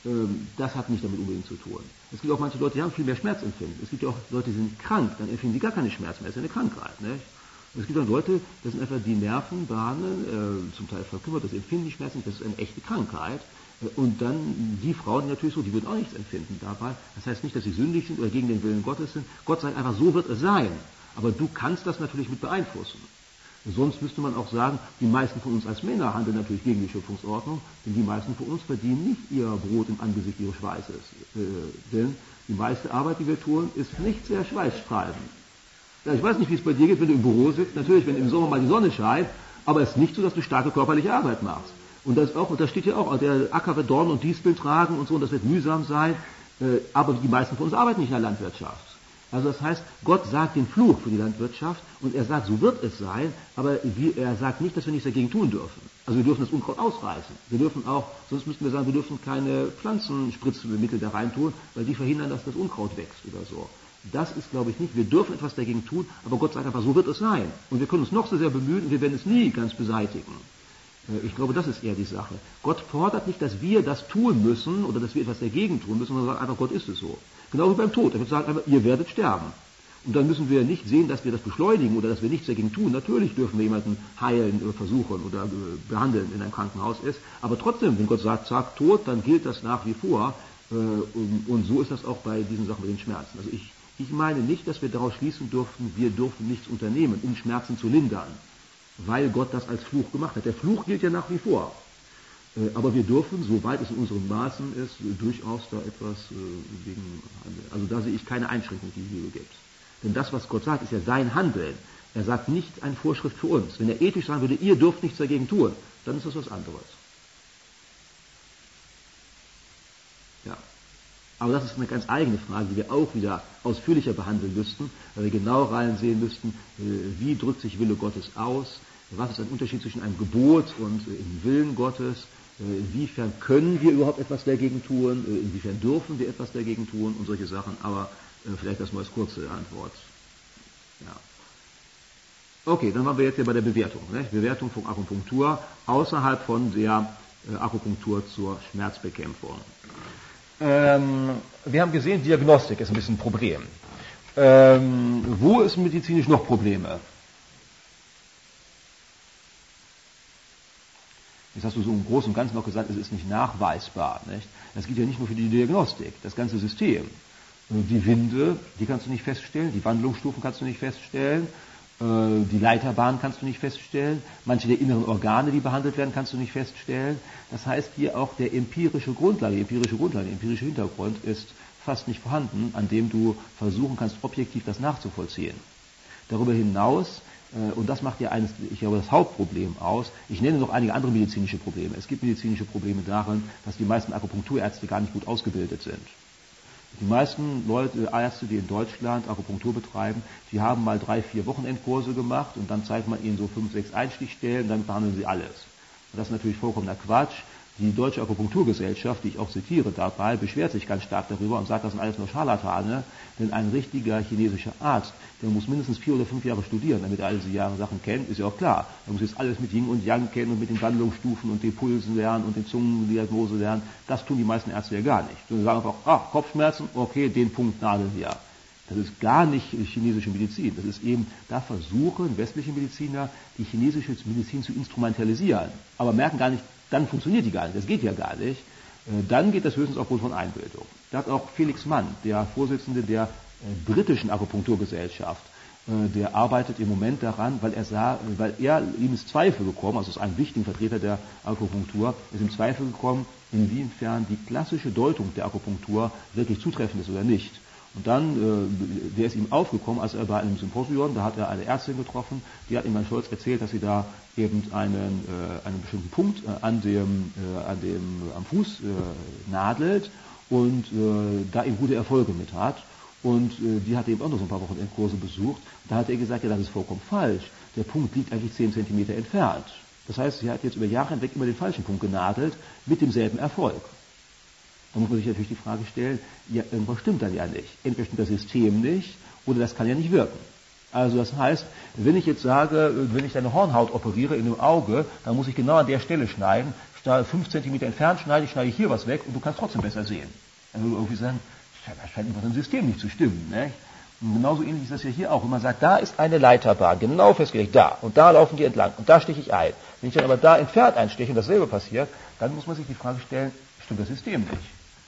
Das hat nicht damit unbedingt zu tun. Es gibt auch manche Leute, die haben viel mehr Schmerzempfinden. Es gibt ja auch Leute, die sind krank, dann empfinden sie gar keine Schmerzen mehr, das ist eine Krankheit. Nicht? Und es gibt auch Leute, das sind einfach die Nervenbahnen, zum Teil verkümmert, das empfinden die Schmerzen, das ist eine echte Krankheit. Und dann die Frauen, die natürlich so, die würden auch nichts empfinden dabei. Das heißt nicht, dass sie sündig sind oder gegen den Willen Gottes sind. Gott sagt einfach, so wird es sein. Aber du kannst das natürlich mit beeinflussen. Sonst müsste man auch sagen, die meisten von uns als Männer handeln natürlich gegen die Schöpfungsordnung, denn die meisten von uns verdienen nicht ihr Brot im Angesicht ihres Schweißes. Denn die meiste Arbeit, die wir tun, ist nicht sehr schweißtreibend. Ja, ich weiß nicht, wie es bei dir geht, wenn du im Büro sitzt. Natürlich, wenn im Sommer mal die Sonne scheint, aber es ist nicht so, dass du starke körperliche Arbeit machst. Und da steht ja auch, der Acker wird Dorn und Disteln tragen und so, und das wird mühsam sein, aber die meisten von uns arbeiten nicht in der Landwirtschaft. Also das heißt, Gott sagt den Fluch für die Landwirtschaft und er sagt, so wird es sein, aber er sagt nicht, dass wir nichts dagegen tun dürfen. Also wir dürfen das Unkraut ausreißen. Wir dürfen auch, sonst müssten wir sagen, wir dürfen keine Pflanzenspritzmittel da reintun, weil die verhindern, dass das Unkraut wächst oder so. Das ist, glaube ich, nicht. Wir dürfen etwas dagegen tun, aber Gott sagt einfach, so wird es sein. Und wir können uns noch so sehr bemühen und wir werden es nie ganz beseitigen. Ich glaube, das ist eher die Sache. Gott fordert nicht, dass wir das tun müssen oder dass wir etwas dagegen tun müssen, sondern sagt einfach, Gott ist es so. Genau wie beim Tod. Er wird sagen einfach, ihr werdet sterben. Und dann müssen wir nicht sehen, dass wir das beschleunigen oder dass wir nichts dagegen tun. Natürlich dürfen wir jemanden heilen oder versuchen oder behandeln, in einem Krankenhaus ist. Aber trotzdem, wenn Gott sagt Tod, dann gilt das nach wie vor. Und so ist das auch bei diesen Sachen mit den Schmerzen. Also ich meine nicht, dass wir daraus schließen dürfen, wir dürfen nichts unternehmen, um Schmerzen zu lindern. Weil Gott das als Fluch gemacht hat. Der Fluch gilt ja nach wie vor. Aber wir dürfen, soweit es in unseren Maßen ist, durchaus da etwas gegen handeln. Also da sehe ich keine Einschränkung, die die Bibel gibt. Denn das, was Gott sagt, ist ja sein Handeln. Er sagt nicht eine Vorschrift für uns. Wenn er ethisch sagen würde, ihr dürft nichts dagegen tun, dann ist das was anderes. Ja. Aber das ist eine ganz eigene Frage, die wir auch wieder ausführlicher behandeln müssten, weil wir genau reinsehen müssten, wie drückt sich Wille Gottes aus, was ist ein Unterschied zwischen einem Gebot und dem Willen Gottes, inwiefern können wir überhaupt etwas dagegen tun, inwiefern dürfen wir etwas dagegen tun und solche Sachen, aber vielleicht das mal als kurze Antwort. Ja. Okay, dann waren wir jetzt hier bei der Bewertung. Ne? Bewertung von Akupunktur außerhalb von der Akupunktur zur Schmerzbekämpfung. Wir haben gesehen, Diagnostik ist ein bisschen ein Problem. Wo ist medizinisch noch Probleme? Jetzt hast du so im Großen und Ganzen noch gesagt, es ist nicht nachweisbar. Nicht? Das gilt ja nicht nur für die Diagnostik, das ganze System. Die Winde, die kannst du nicht feststellen, die Wandlungsstufen kannst du nicht feststellen, die Leiterbahn kannst du nicht feststellen, manche der inneren Organe, die behandelt werden, kannst du nicht feststellen. Das heißt, hier auch der empirische Hintergrund ist fast nicht vorhanden, an dem du versuchen kannst, objektiv das nachzuvollziehen. Darüber hinaus, und das macht ja ich glaube, das Hauptproblem aus, ich nenne noch einige andere medizinische Probleme. Es gibt medizinische Probleme darin, dass die meisten Akupunkturärzte gar nicht gut ausgebildet sind. Die meisten Ärzte, die in Deutschland Akupunktur betreiben, die haben mal 3-4 Wochenendkurse gemacht und dann zeigt man ihnen so 5-6 Einstichstellen und dann behandeln sie alles. Und das ist natürlich vollkommener Quatsch. Die Deutsche Akupunkturgesellschaft, die ich auch zitiere dabei, beschwert sich ganz stark darüber und sagt, das sind alles nur Scharlatane, denn ein richtiger chinesischer Arzt, der muss mindestens 4 oder 5 Jahre studieren, damit er all diese Sachen kennt, ist ja auch klar. Er muss jetzt alles mit Yin und Yang kennen und mit den Wandlungsstufen und den Pulsen lernen und den Zungendiagnose lernen. Das tun die meisten Ärzte ja gar nicht. Sie sagen einfach, Kopfschmerzen, okay, den Punkt nadeln wir. Das ist gar nicht chinesische Medizin. Das ist eben, da versuchen westliche Mediziner, die chinesische Medizin zu instrumentalisieren, aber merken gar nicht, dann funktioniert die gar nicht, das geht ja gar nicht. Dann geht das höchstens aufgrund von Einbildung. Da hat auch Felix Mann, der Vorsitzende der britischen Akupunkturgesellschaft, der arbeitet im Moment daran, weil ihm ist Zweifel gekommen, also ist ein wichtiger Vertreter der Akupunktur, ist im Zweifel gekommen, inwiefern die klassische Deutung der Akupunktur wirklich zutreffend ist oder nicht. Und dann, der ist ihm aufgekommen, als er bei einem Symposium, da hat er eine Ärztin getroffen, die hat ihm Herrn Scholz erzählt, dass sie da eben einen bestimmten Punkt am Fuß nadelt und da eben gute Erfolge mit hat. Und die hat eben auch noch so ein paar Wochenendkurse besucht. Da hat er gesagt, ja, das ist vollkommen falsch. Der Punkt liegt eigentlich 10 Zentimeter entfernt. Das heißt, sie hat jetzt über Jahre hinweg immer den falschen Punkt genadelt, mit demselben Erfolg. Da muss man sich natürlich die Frage stellen, ja, irgendwas stimmt dann ja nicht. Entweder stimmt das System nicht, oder das kann ja nicht wirken. Also das heißt, wenn ich jetzt sage, wenn ich deine Hornhaut operiere in dem Auge, dann muss ich genau an der Stelle schneiden, 5 Zentimeter entfernt schneide ich hier was weg und du kannst trotzdem besser sehen. Dann würde man irgendwie sagen, das scheint einfach im System nicht zu stimmen. Ne? Und genauso ähnlich ist das ja hier auch. Wenn man sagt, da ist eine Leiterbahn, genau festgelegt, da, und da laufen die entlang, und da steche ich ein. Wenn ich dann aber da entfernt einsteche und dasselbe passiert, dann muss man sich die Frage stellen, stimmt das System nicht?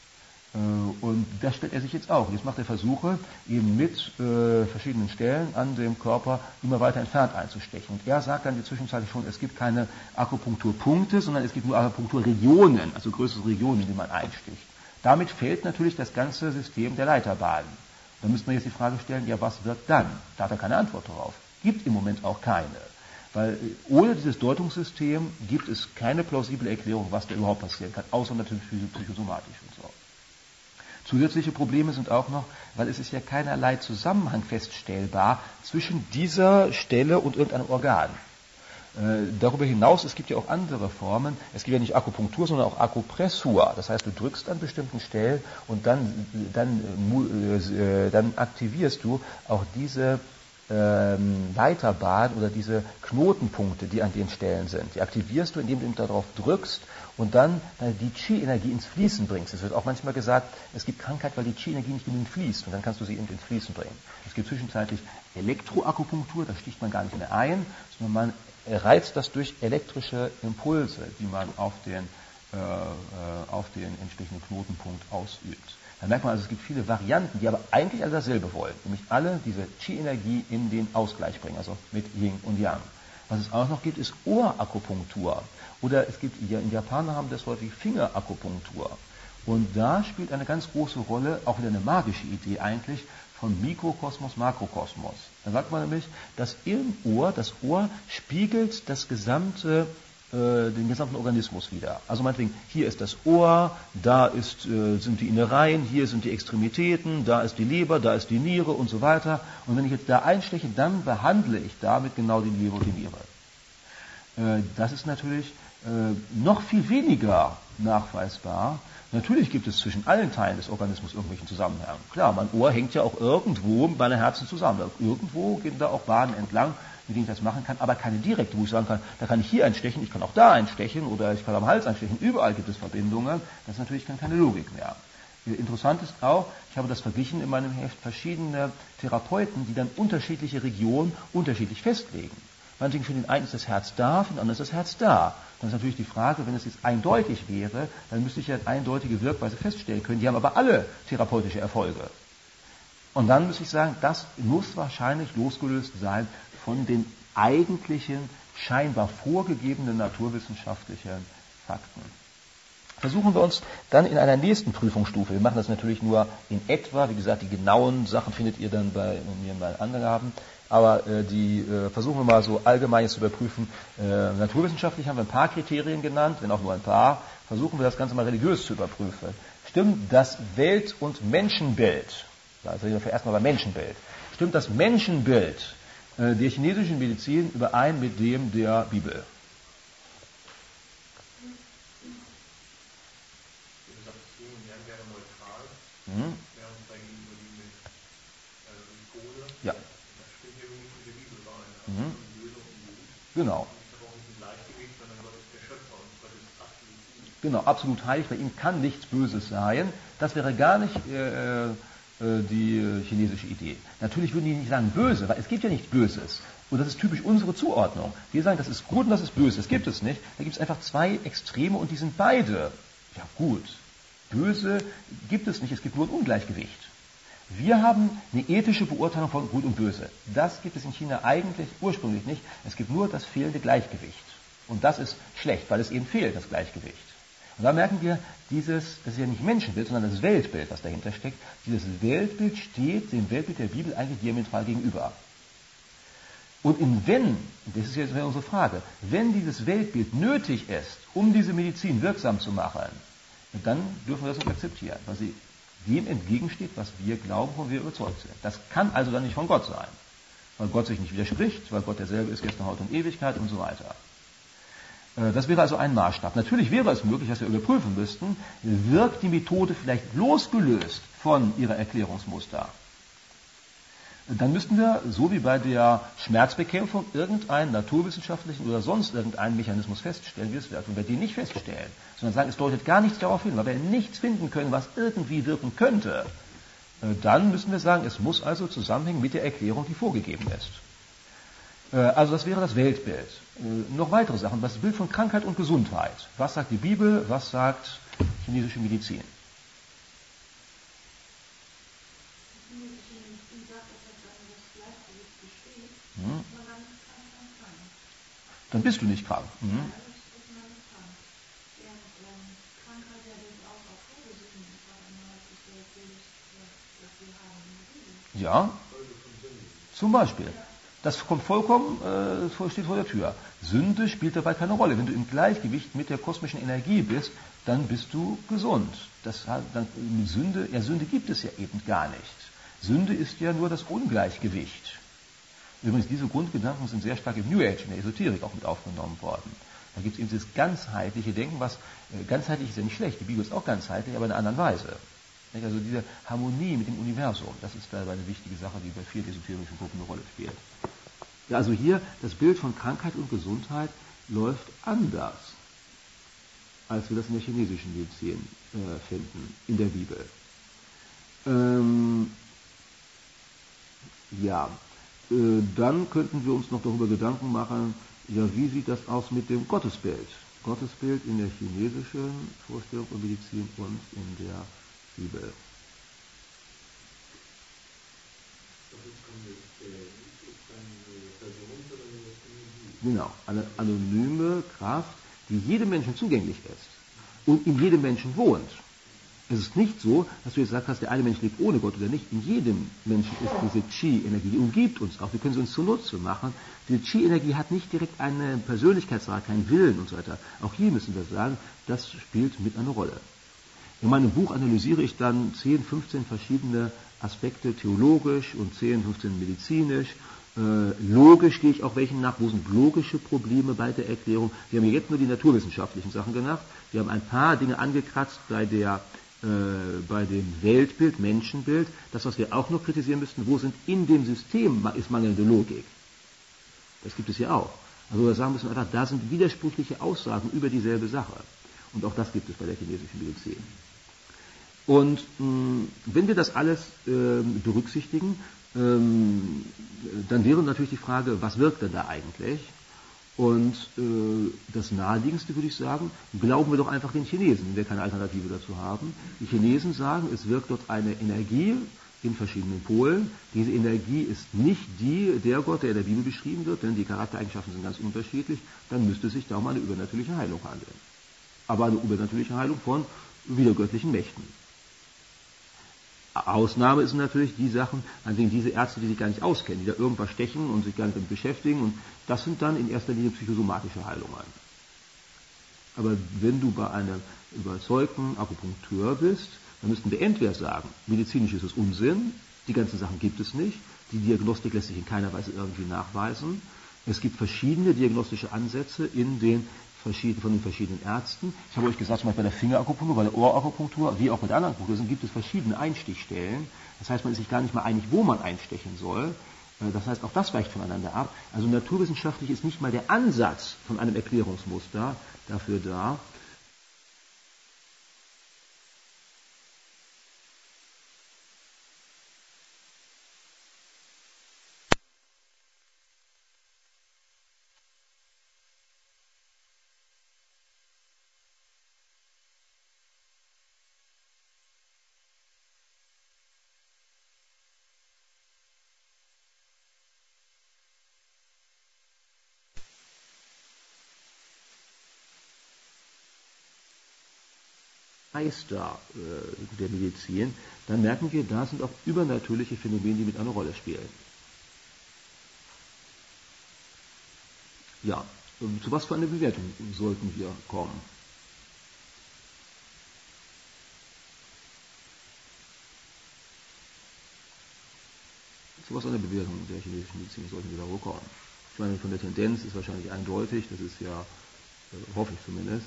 Und das stellt er sich jetzt auch. Jetzt macht er Versuche, eben mit verschiedenen Stellen an dem Körper immer weiter entfernt einzustechen. Und er sagt dann in der Zwischenzeit schon, es gibt keine Akupunkturpunkte, sondern es gibt nur Akupunkturregionen, also größere Regionen, in die man einsticht. Damit fehlt natürlich das ganze System der Leiterbahnen. Da müsste man jetzt die Frage stellen, ja, was wird dann? Da hat er keine Antwort darauf. Gibt im Moment auch keine. Weil ohne dieses Deutungssystem gibt es keine plausible Erklärung, was da überhaupt passieren kann, außer natürlich psychosomatisch und so. Zusätzliche Probleme sind auch noch, weil es ist ja keinerlei Zusammenhang feststellbar zwischen dieser Stelle und irgendeinem Organ. Darüber hinaus, es gibt ja auch andere Formen. Es gibt ja nicht Akupunktur, sondern auch Akupressur. Das heißt, du drückst an bestimmten Stellen und dann aktivierst du auch diese Leiterbahn oder diese Knotenpunkte, die an den Stellen sind. Die aktivierst du, indem du darauf drückst und dann die Qi-Energie ins Fließen bringst. Es wird auch manchmal gesagt, es gibt Krankheit, weil die Qi-Energie nicht genügend fließt und dann kannst du sie eben ins Fließen bringen. Es gibt zwischenzeitlich Elektroakupunktur, da sticht man gar nicht mehr ein, sondern man reizt das durch elektrische Impulse, die man auf den entsprechenden Knotenpunkt ausübt. Da merkt man also, es gibt viele Varianten, die aber eigentlich alle dasselbe wollen, nämlich alle diese Qi-Energie in den Ausgleich bringen, also mit Yin und Yang. Was es auch noch gibt, ist Ohrakupunktur. Oder es gibt, in Japaner haben das häufig Fingerakupunktur. Und da spielt eine ganz große Rolle, auch wieder eine magische Idee eigentlich, von Mikrokosmos, Makrokosmos. Da sagt man nämlich, dass im Ohr, das Ohr spiegelt den gesamten Organismus wieder. Also meinetwegen, hier ist das Ohr, da sind die Innereien, hier sind die Extremitäten, da ist die Leber, da ist die Niere und so weiter. Und wenn ich jetzt da einsteche, dann behandle ich damit genau die Leber und die Niere. Das ist natürlich noch viel weniger nachweisbar. Natürlich gibt es zwischen allen Teilen des Organismus irgendwelchen Zusammenhänge. Klar, mein Ohr hängt ja auch irgendwo mit meinem Herzen zusammen. Irgendwo gehen da auch Bahnen entlang, mit denen ich das machen kann, aber keine direkte, wo ich sagen kann, da kann ich hier einstechen, ich kann auch da einstechen oder ich kann am Hals einstechen. Überall gibt es Verbindungen. Das ist natürlich dann keine Logik mehr. Interessant ist auch, ich habe das verglichen in meinem Heft, verschiedene Therapeuten, die dann unterschiedliche Regionen unterschiedlich festlegen. Manchmal für den einen ist das Herz da, für den anderen ist das Herz da. Dann ist natürlich die Frage, wenn es jetzt eindeutig wäre, dann müsste ich ja eine eindeutige Wirkweise feststellen können. Die haben aber alle therapeutische Erfolge. Und dann muss ich sagen, das muss wahrscheinlich losgelöst sein von den eigentlichen, scheinbar vorgegebenen naturwissenschaftlichen Fakten. Versuchen wir uns dann in einer nächsten Prüfungsstufe, wir machen das natürlich nur in etwa, wie gesagt, die genauen Sachen findet ihr dann bei mir in meinen Angaben, aber versuchen wir mal so allgemein jetzt zu überprüfen. Naturwissenschaftlich haben wir ein paar Kriterien genannt, wenn auch nur ein paar. Versuchen wir das Ganze mal religiös zu überprüfen. Stimmt das Welt- und Menschenbild, also erstmal beim Menschenbild, stimmt das Menschenbild der chinesischen Medizin überein mit dem der Bibel? Während dagegen über die Methode, ja. Das stimmt ja nicht mit der Bibel überein. Böse und gut. Genau. Das ist auch nicht ein Gleichgewicht, sondern Gott ist der Schöpfer und Gott ist absolut gut. Genau, absolut heilig, bei ihm kann nichts Böses sein. Das wäre gar nicht die chinesische Idee. Natürlich würden die nicht sagen böse, weil es gibt ja nichts Böses. Und das ist typisch unsere Zuordnung. Wir sagen, das ist gut und das ist böse. Das gibt es nicht. Da gibt es einfach zwei Extreme und die sind beide. Ja gut. Böse gibt es nicht, es gibt nur ein Ungleichgewicht. Wir haben eine ethische Beurteilung von Gut und Böse. Das gibt es in China eigentlich ursprünglich nicht. Es gibt nur das fehlende Gleichgewicht. Und das ist schlecht, weil es eben fehlt, das Gleichgewicht. Und da merken wir, das ist ja nicht Menschenbild, sondern das Weltbild, was dahinter steckt. Dieses Weltbild steht dem Weltbild der Bibel eigentlich diametral gegenüber. Und das ist jetzt unsere Frage, wenn dieses Weltbild nötig ist, um diese Medizin wirksam zu machen, dann dürfen wir das nicht akzeptieren, weil sie dem entgegensteht, was wir glauben, wovon wir überzeugt sind. Das kann also dann nicht von Gott sein, weil Gott sich nicht widerspricht, weil Gott derselbe ist, gestern, heute und Ewigkeit und so weiter. Das wäre also ein Maßstab. Natürlich wäre es möglich, dass wir überprüfen müssten, wirkt die Methode vielleicht losgelöst von ihrer Erklärungsmuster. Dann müssten wir, so wie bei der Schmerzbekämpfung, irgendeinen naturwissenschaftlichen oder sonst irgendeinen Mechanismus feststellen, wie es wirkt. Und wenn wir den nicht feststellen, sondern sagen, es deutet gar nichts darauf hin, weil wir nichts finden können, was irgendwie wirken könnte, dann müssen wir sagen, es muss also zusammenhängen mit der Erklärung, die vorgegeben ist. Also das wäre das Weltbild. Noch weitere Sachen, das Bild von Krankheit und Gesundheit. Was sagt die Bibel, was sagt chinesische Medizin? Dann bist du nicht krank. Ja, zum Beispiel. Das kommt vollkommen, steht vor der Tür. Sünde spielt dabei keine Rolle. Wenn du im Gleichgewicht mit der kosmischen Energie bist, dann bist du gesund. Sünde gibt es ja eben gar nicht. Sünde ist ja nur das Ungleichgewicht. Übrigens, diese Grundgedanken sind sehr stark im New Age, in der Esoterik auch mit aufgenommen worden. Da gibt es eben dieses ganzheitliche Denken, was ganzheitlich ist ja nicht schlecht, die Bibel ist auch ganzheitlich, aber in einer anderen Weise. Also diese Harmonie mit dem Universum, das ist dabei eine wichtige Sache, die bei vielen esoterischen Gruppen eine Rolle spielt. Ja, also hier, das Bild von Krankheit und Gesundheit läuft anders, als wir das in der chinesischen Medizin finden, in der Bibel. Dann könnten wir uns noch darüber Gedanken machen, ja, wie sieht das aus mit dem Gottesbild? Gottesbild in der chinesischen Vorstellung und Medizin und in der Bibel. Genau, eine anonyme Kraft, die jedem Menschen zugänglich ist und in jedem Menschen wohnt. Es ist nicht so, dass du jetzt gesagt hast, der eine Mensch lebt ohne Gott oder nicht. In jedem Menschen ist diese Qi-Energie, die umgibt uns auch. Wir können sie uns zunutze machen. Diese Qi-Energie hat nicht direkt eine Persönlichkeitsrat, keinen Willen und so weiter. Auch hier müssen wir sagen, das spielt mit eine Rolle. In meinem Buch analysiere ich dann 10, 15 verschiedene Aspekte theologisch und 10, 15 medizinisch. Logisch gehe ich auch welchen nach, wo sind logische Probleme bei der Erklärung. Wir haben jetzt nur die naturwissenschaftlichen Sachen gemacht. Wir haben ein paar Dinge angekratzt bei dem Weltbild, Menschenbild. Das, was wir auch noch kritisieren müssten, wo sind in dem System ist mangelnde Logik. Das gibt es ja auch. Also wir sagen müssen einfach, da sind widersprüchliche Aussagen über dieselbe Sache. Und auch das gibt es bei der chinesischen Medizin. Und wenn wir das alles berücksichtigen, dann wäre natürlich die Frage, was wirkt denn da eigentlich? Und das Naheliegendste würde ich sagen, glauben wir doch einfach den Chinesen, wenn wir keine Alternative dazu haben. Die Chinesen sagen, es wirkt dort eine Energie in verschiedenen Polen. Diese Energie ist nicht der Gott, der in der Bibel beschrieben wird, denn die Charaktereigenschaften sind ganz unterschiedlich. Dann müsste es sich da um eine übernatürliche Heilung handeln. Aber eine übernatürliche Heilung von widergöttlichen Mächten. Ausnahme sind natürlich die Sachen, an denen diese Ärzte, die sich gar nicht auskennen, die da irgendwas stechen und sich gar nicht damit beschäftigen, und das sind dann in erster Linie psychosomatische Heilungen. Aber wenn du bei einem überzeugten Akupunkteur bist, dann müssten wir entweder sagen, medizinisch ist es Unsinn, die ganzen Sachen gibt es nicht, die Diagnostik lässt sich in keiner Weise irgendwie nachweisen. Es gibt verschiedene diagnostische Ansätze von den verschiedenen Ärzten. Ich habe euch gesagt, zum Beispiel bei der Fingerakupunktur, bei der Ohrakupunktur, wie auch bei der anderen Akupunktur, gibt es verschiedene Einstichstellen. Das heißt, man ist sich gar nicht mal einig, wo man einstechen soll. Das heißt, auch das weicht voneinander ab. Also naturwissenschaftlich ist nicht mal der Ansatz von einem Erklärungsmuster dafür da. Meister der Medizin, dann merken wir, da sind auch übernatürliche Phänomene, die mit einer Rolle spielen. Ja, zu was für eine Bewertung sollten wir kommen? Zu was für eine Bewertung der chinesischen Medizin sollten wir da wohl kommen? Ich meine, von der Tendenz ist wahrscheinlich eindeutig, das ist ja, hoffe ich zumindest.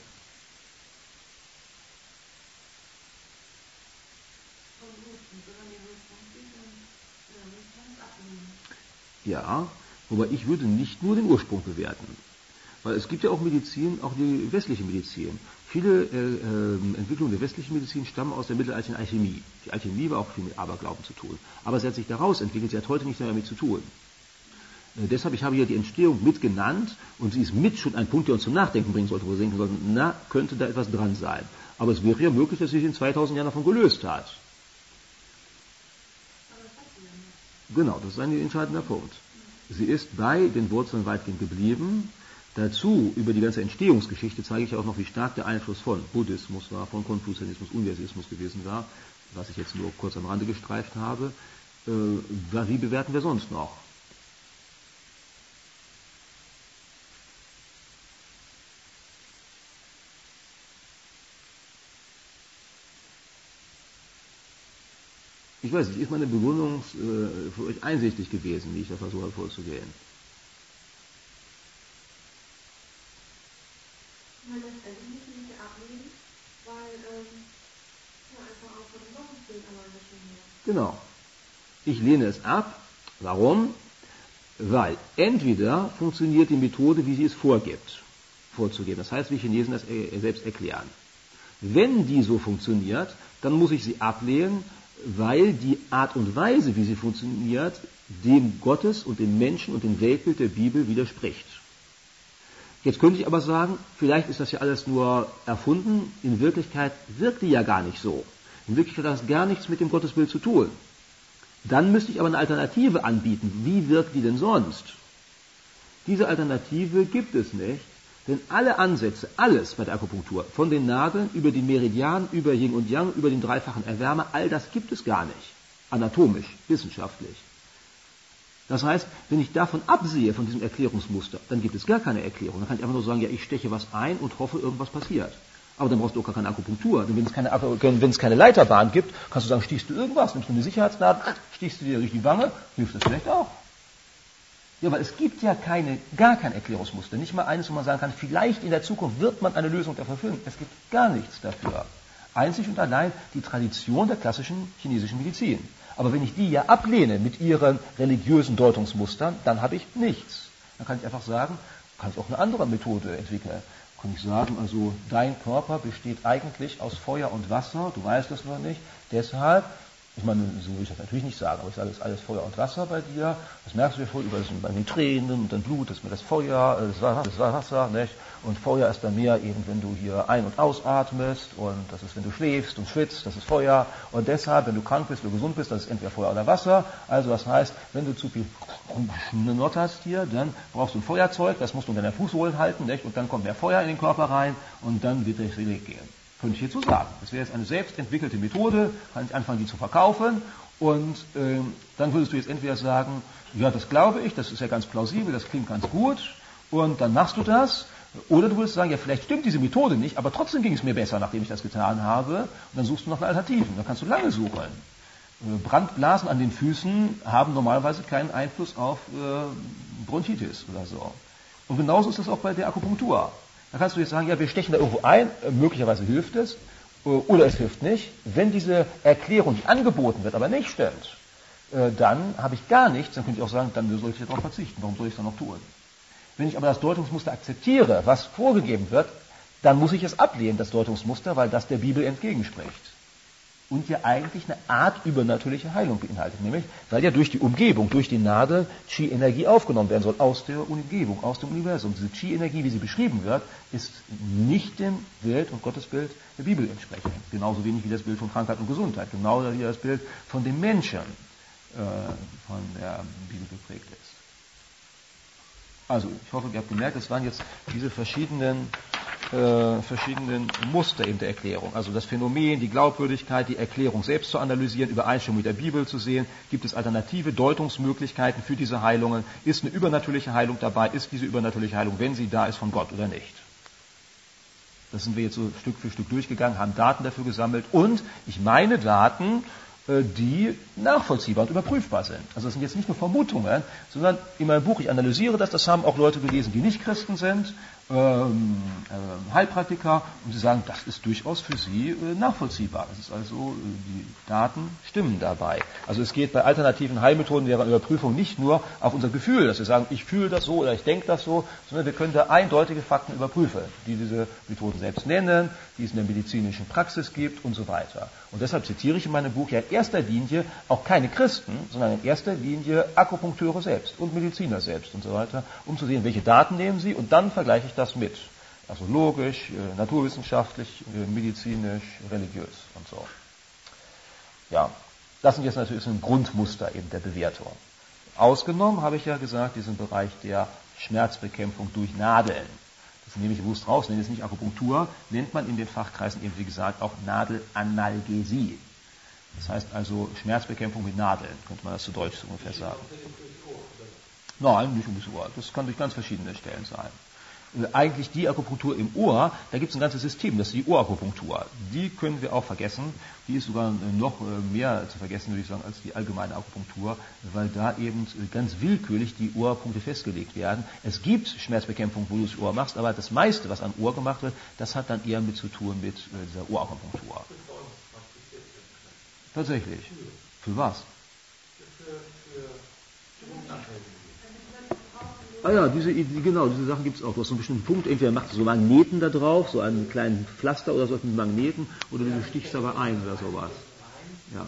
Ja, wobei ich würde nicht nur den Ursprung bewerten. Weil es gibt ja auch Medizin, auch die westliche Medizin. Viele Entwicklungen der westlichen Medizin stammen aus der mittelalterlichen Alchemie. Die Alchemie war auch viel mit Aberglauben zu tun. Aber sie hat sich daraus entwickelt, sie hat heute nichts mehr damit zu tun. Deshalb, ich habe hier die Entstehung mit genannt und sie ist mit schon ein Punkt, der uns zum Nachdenken bringen sollte, wo wir denken sollten, na, könnte da etwas dran sein. Aber es wäre ja möglich, dass sie sich in 2000 Jahren davon gelöst hat. Genau, das ist ein entscheidender Punkt. Sie ist bei den Wurzeln weitgehend geblieben. Dazu, über die ganze Entstehungsgeschichte, zeige ich auch noch, wie stark der Einfluss von Buddhismus war, von Konfuzianismus, Universalismus gewesen war, was ich jetzt nur kurz am Rande gestreift habe. Wie bewerten wir sonst noch? Ich weiß nicht, ist meine Begründung für euch einsichtig gewesen, wie ich da versuche vorzugehen? Weil letztendlich müssen wir nicht ablehnen, weil einfach auch von dem Gottesbild alleine schon her. Genau. Ich lehne es ab. Warum? Weil entweder funktioniert die Methode, wie sie es vorzugeben. Das heißt, wie Chinesen das selbst erklären. Wenn die so funktioniert, dann muss ich sie ablehnen, weil die Art und Weise, wie sie funktioniert, dem Gottes und dem Menschen und dem Weltbild der Bibel widerspricht. Jetzt könnte ich aber sagen, vielleicht ist das ja alles nur erfunden, in Wirklichkeit wirkt die ja gar nicht so. In Wirklichkeit hat das gar nichts mit dem Gottesbild zu tun. Dann müsste ich aber eine Alternative anbieten. Wie wirkt die denn sonst? Diese Alternative gibt es nicht, denn alle Ansätze, alles bei der Akupunktur, von den Nadeln über die Meridianen, über Yin und Yang, über den dreifachen Erwärmer, all das gibt es gar nicht. Anatomisch, wissenschaftlich. Das heißt, wenn ich davon absehe, von diesem Erklärungsmuster, dann gibt es gar keine Erklärung. Dann kann ich einfach nur sagen, ja, ich steche was ein und hoffe, irgendwas passiert. Aber dann brauchst du auch gar keine Akupunktur. Denn wenn es keine Leiterbahn gibt, kannst du sagen, stichst du irgendwas, nimmst du eine Sicherheitsnadel, stichst du dir durch die Wange, hilft das vielleicht auch. Ja, weil es gibt ja gar kein Erklärungsmuster. Nicht mal eines, wo man sagen kann, vielleicht in der Zukunft wird man eine Lösung dafür finden. Es gibt gar nichts dafür. Einzig und allein die Tradition der klassischen chinesischen Medizin. Aber wenn ich die ja ablehne mit ihren religiösen Deutungsmustern, dann habe ich nichts. Dann kann ich einfach sagen, kann ich auch eine andere Methode entwickeln. Kann ich sagen, also dein Körper besteht eigentlich aus Feuer und Wasser, du weißt es noch nicht, deshalb, ich meine, so will ich das natürlich nicht sagen, aber ich sage, es ist alles Feuer und Wasser bei dir, das merkst du ja schon bei den Tränen und dann Blut, das ist mir das Feuer, das Wasser, nicht? Und Feuer ist bei mir eben, wenn du hier ein- und ausatmest und das ist, wenn du schläfst und schwitzt, das ist Feuer und deshalb, wenn du krank bist oder gesund bist, das ist entweder Feuer oder Wasser, also das heißt, wenn du zu viel Not hast hier, dann brauchst du ein Feuerzeug, das musst du in deiner Fußsohlen halten, nicht? Und dann kommt mehr Feuer in den Körper rein und dann wird der Weg gehen. Könnte ich hierzu sagen. Das wäre jetzt eine selbst entwickelte Methode, kann ich anfangen, die zu verkaufen und dann würdest du jetzt entweder sagen, ja, das glaube ich, das ist ja ganz plausibel, das klingt ganz gut und dann machst du das, oder du würdest sagen, ja, vielleicht stimmt diese Methode nicht, aber trotzdem ging es mir besser, nachdem ich das getan habe und dann suchst du noch eine Alternative, dann kannst du lange suchen. Brandblasen an den Füßen haben normalerweise keinen Einfluss auf Bronchitis oder so. Und genauso ist das auch bei der Akupunktur. Da kannst du jetzt sagen, ja, wir stechen da irgendwo ein, möglicherweise hilft es, oder es hilft nicht. Wenn diese Erklärung, die angeboten wird, aber nicht stimmt, dann habe ich gar nichts, dann könnte ich auch sagen, dann soll ich darauf verzichten, warum soll ich es dann noch tun? Wenn ich aber das Deutungsmuster akzeptiere, was vorgegeben wird, dann muss ich es ablehnen, das Deutungsmuster, weil das der Bibel entgegenspricht. Und ja eigentlich eine Art übernatürliche Heilung beinhaltet, nämlich, weil ja durch die Umgebung, durch die Nadel Qi-Energie aufgenommen werden soll, aus der Umgebung, aus dem Universum. Diese Qi-Energie, wie sie beschrieben wird, ist nicht dem Welt- und Gottesbild der Bibel entsprechend. Genauso wenig wie das Bild von Krankheit und Gesundheit, genauso wie das Bild von dem Menschen von der Bibel geprägt ist. Also, ich hoffe, ihr habt gemerkt, es waren jetzt diese verschiedenen Muster in der Erklärung. Also das Phänomen, die Glaubwürdigkeit, die Erklärung selbst zu analysieren, Übereinstimmung mit der Bibel zu sehen, gibt es alternative Deutungsmöglichkeiten für diese Heilungen, ist eine übernatürliche Heilung dabei, ist diese übernatürliche Heilung, wenn sie da ist, von Gott oder nicht. Das sind wir jetzt so Stück für Stück durchgegangen, haben Daten dafür gesammelt und ich meine Daten, die nachvollziehbar und überprüfbar sind. Also das sind jetzt nicht nur Vermutungen, sondern in meinem Buch, ich analysiere das haben auch Leute gelesen, die nicht Christen sind, Heilpraktiker, und sie sagen, das ist durchaus für sie nachvollziehbar. Das ist also, die Daten stimmen dabei. Also es geht bei alternativen Heilmethoden während Überprüfung nicht nur auf unser Gefühl, dass wir sagen, ich fühle das so oder ich denke das so, sondern wir können da eindeutige Fakten überprüfen, die diese Methoden selbst nennen, die es in der medizinischen Praxis gibt und so weiter. Und deshalb zitiere ich in meinem Buch ja in erster Linie auch keine Christen, sondern in erster Linie Akupunkteure selbst und Mediziner selbst und so weiter, um zu sehen, welche Daten nehmen sie und dann vergleiche ich das mit. Also logisch, naturwissenschaftlich, medizinisch, religiös und so. Ja, das sind jetzt natürlich ein Grundmuster eben der Bewertung. Ausgenommen habe ich ja gesagt, diesen Bereich der Schmerzbekämpfung durch Nadeln. Das nehme ich bewusst raus, nenne es nicht Akupunktur, nennt man in den Fachkreisen eben, wie gesagt, auch Nadelanalgesie. Das heißt also Schmerzbekämpfung mit Nadeln, könnte man das zu Deutsch so ungefähr sagen. Nein, nicht um das Ohr. Das kann durch ganz verschiedene Stellen sein. Eigentlich die Akupunktur im Ohr, da gibt es ein ganzes System, das ist die Ohrakupunktur. Die können wir auch vergessen. Die ist sogar noch mehr zu vergessen, würde ich sagen, als die allgemeine Akupunktur, weil da eben ganz willkürlich die Ohrpunkte festgelegt werden. Es gibt Schmerzbekämpfung, wo du das Ohr machst, aber das meiste, was am Ohr gemacht wird, das hat dann eher mit zu tun mit dieser Ohrakupunktur. Tatsächlich. Für was? Ah ja, diese Sachen gibt es auch. Du hast so einen bestimmten Punkt, entweder machst du so Magneten da drauf, so einen kleinen Pflaster oder so mit Magneten, oder du stichst dabei ein oder sowas. Ja.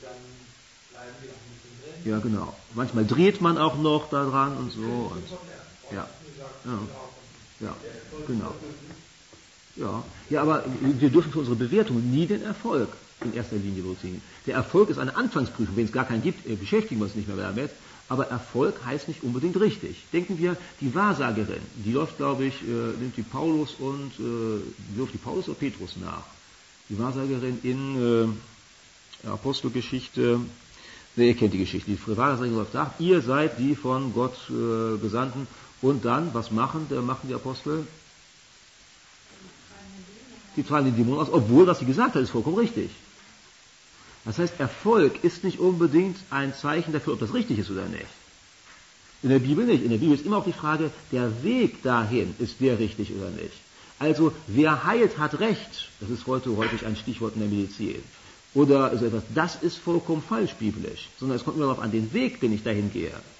Ja, genau. Manchmal dreht man auch noch da dran und so. Und, ja. Ja, genau. Ja, aber wir dürfen für unsere Bewertung nie den Erfolg in erster Linie berücksichtigen. Der Erfolg ist eine Anfangsprüfung. Wenn es gar keinen gibt, beschäftigen wir uns nicht mehr damit. Aber Erfolg heißt nicht unbedingt richtig. Denken wir, die Wahrsagerin, die läuft, glaube ich, nimmt die Paulus und wirft die Paulus oder Petrus nach. Die Wahrsagerin in Apostelgeschichte, ihr kennt die Geschichte, die Wahrsagerin läuft nach, ihr seid die von Gott Gesandten. Und dann, was machen die Apostel? Die treiben den Dämonen aus, obwohl, was sie gesagt hat, ist vollkommen richtig. Das heißt, Erfolg ist nicht unbedingt ein Zeichen dafür, ob das richtig ist oder nicht. In der Bibel nicht. In der Bibel ist immer auch die Frage, der Weg dahin, ist der richtig oder nicht. Also, wer heilt, hat Recht. Das ist heute häufig ein Stichwort in der Medizin. Oder so etwas. Das ist vollkommen falsch biblisch. Sondern es kommt immer darauf an, den Weg, den ich dahin gehe.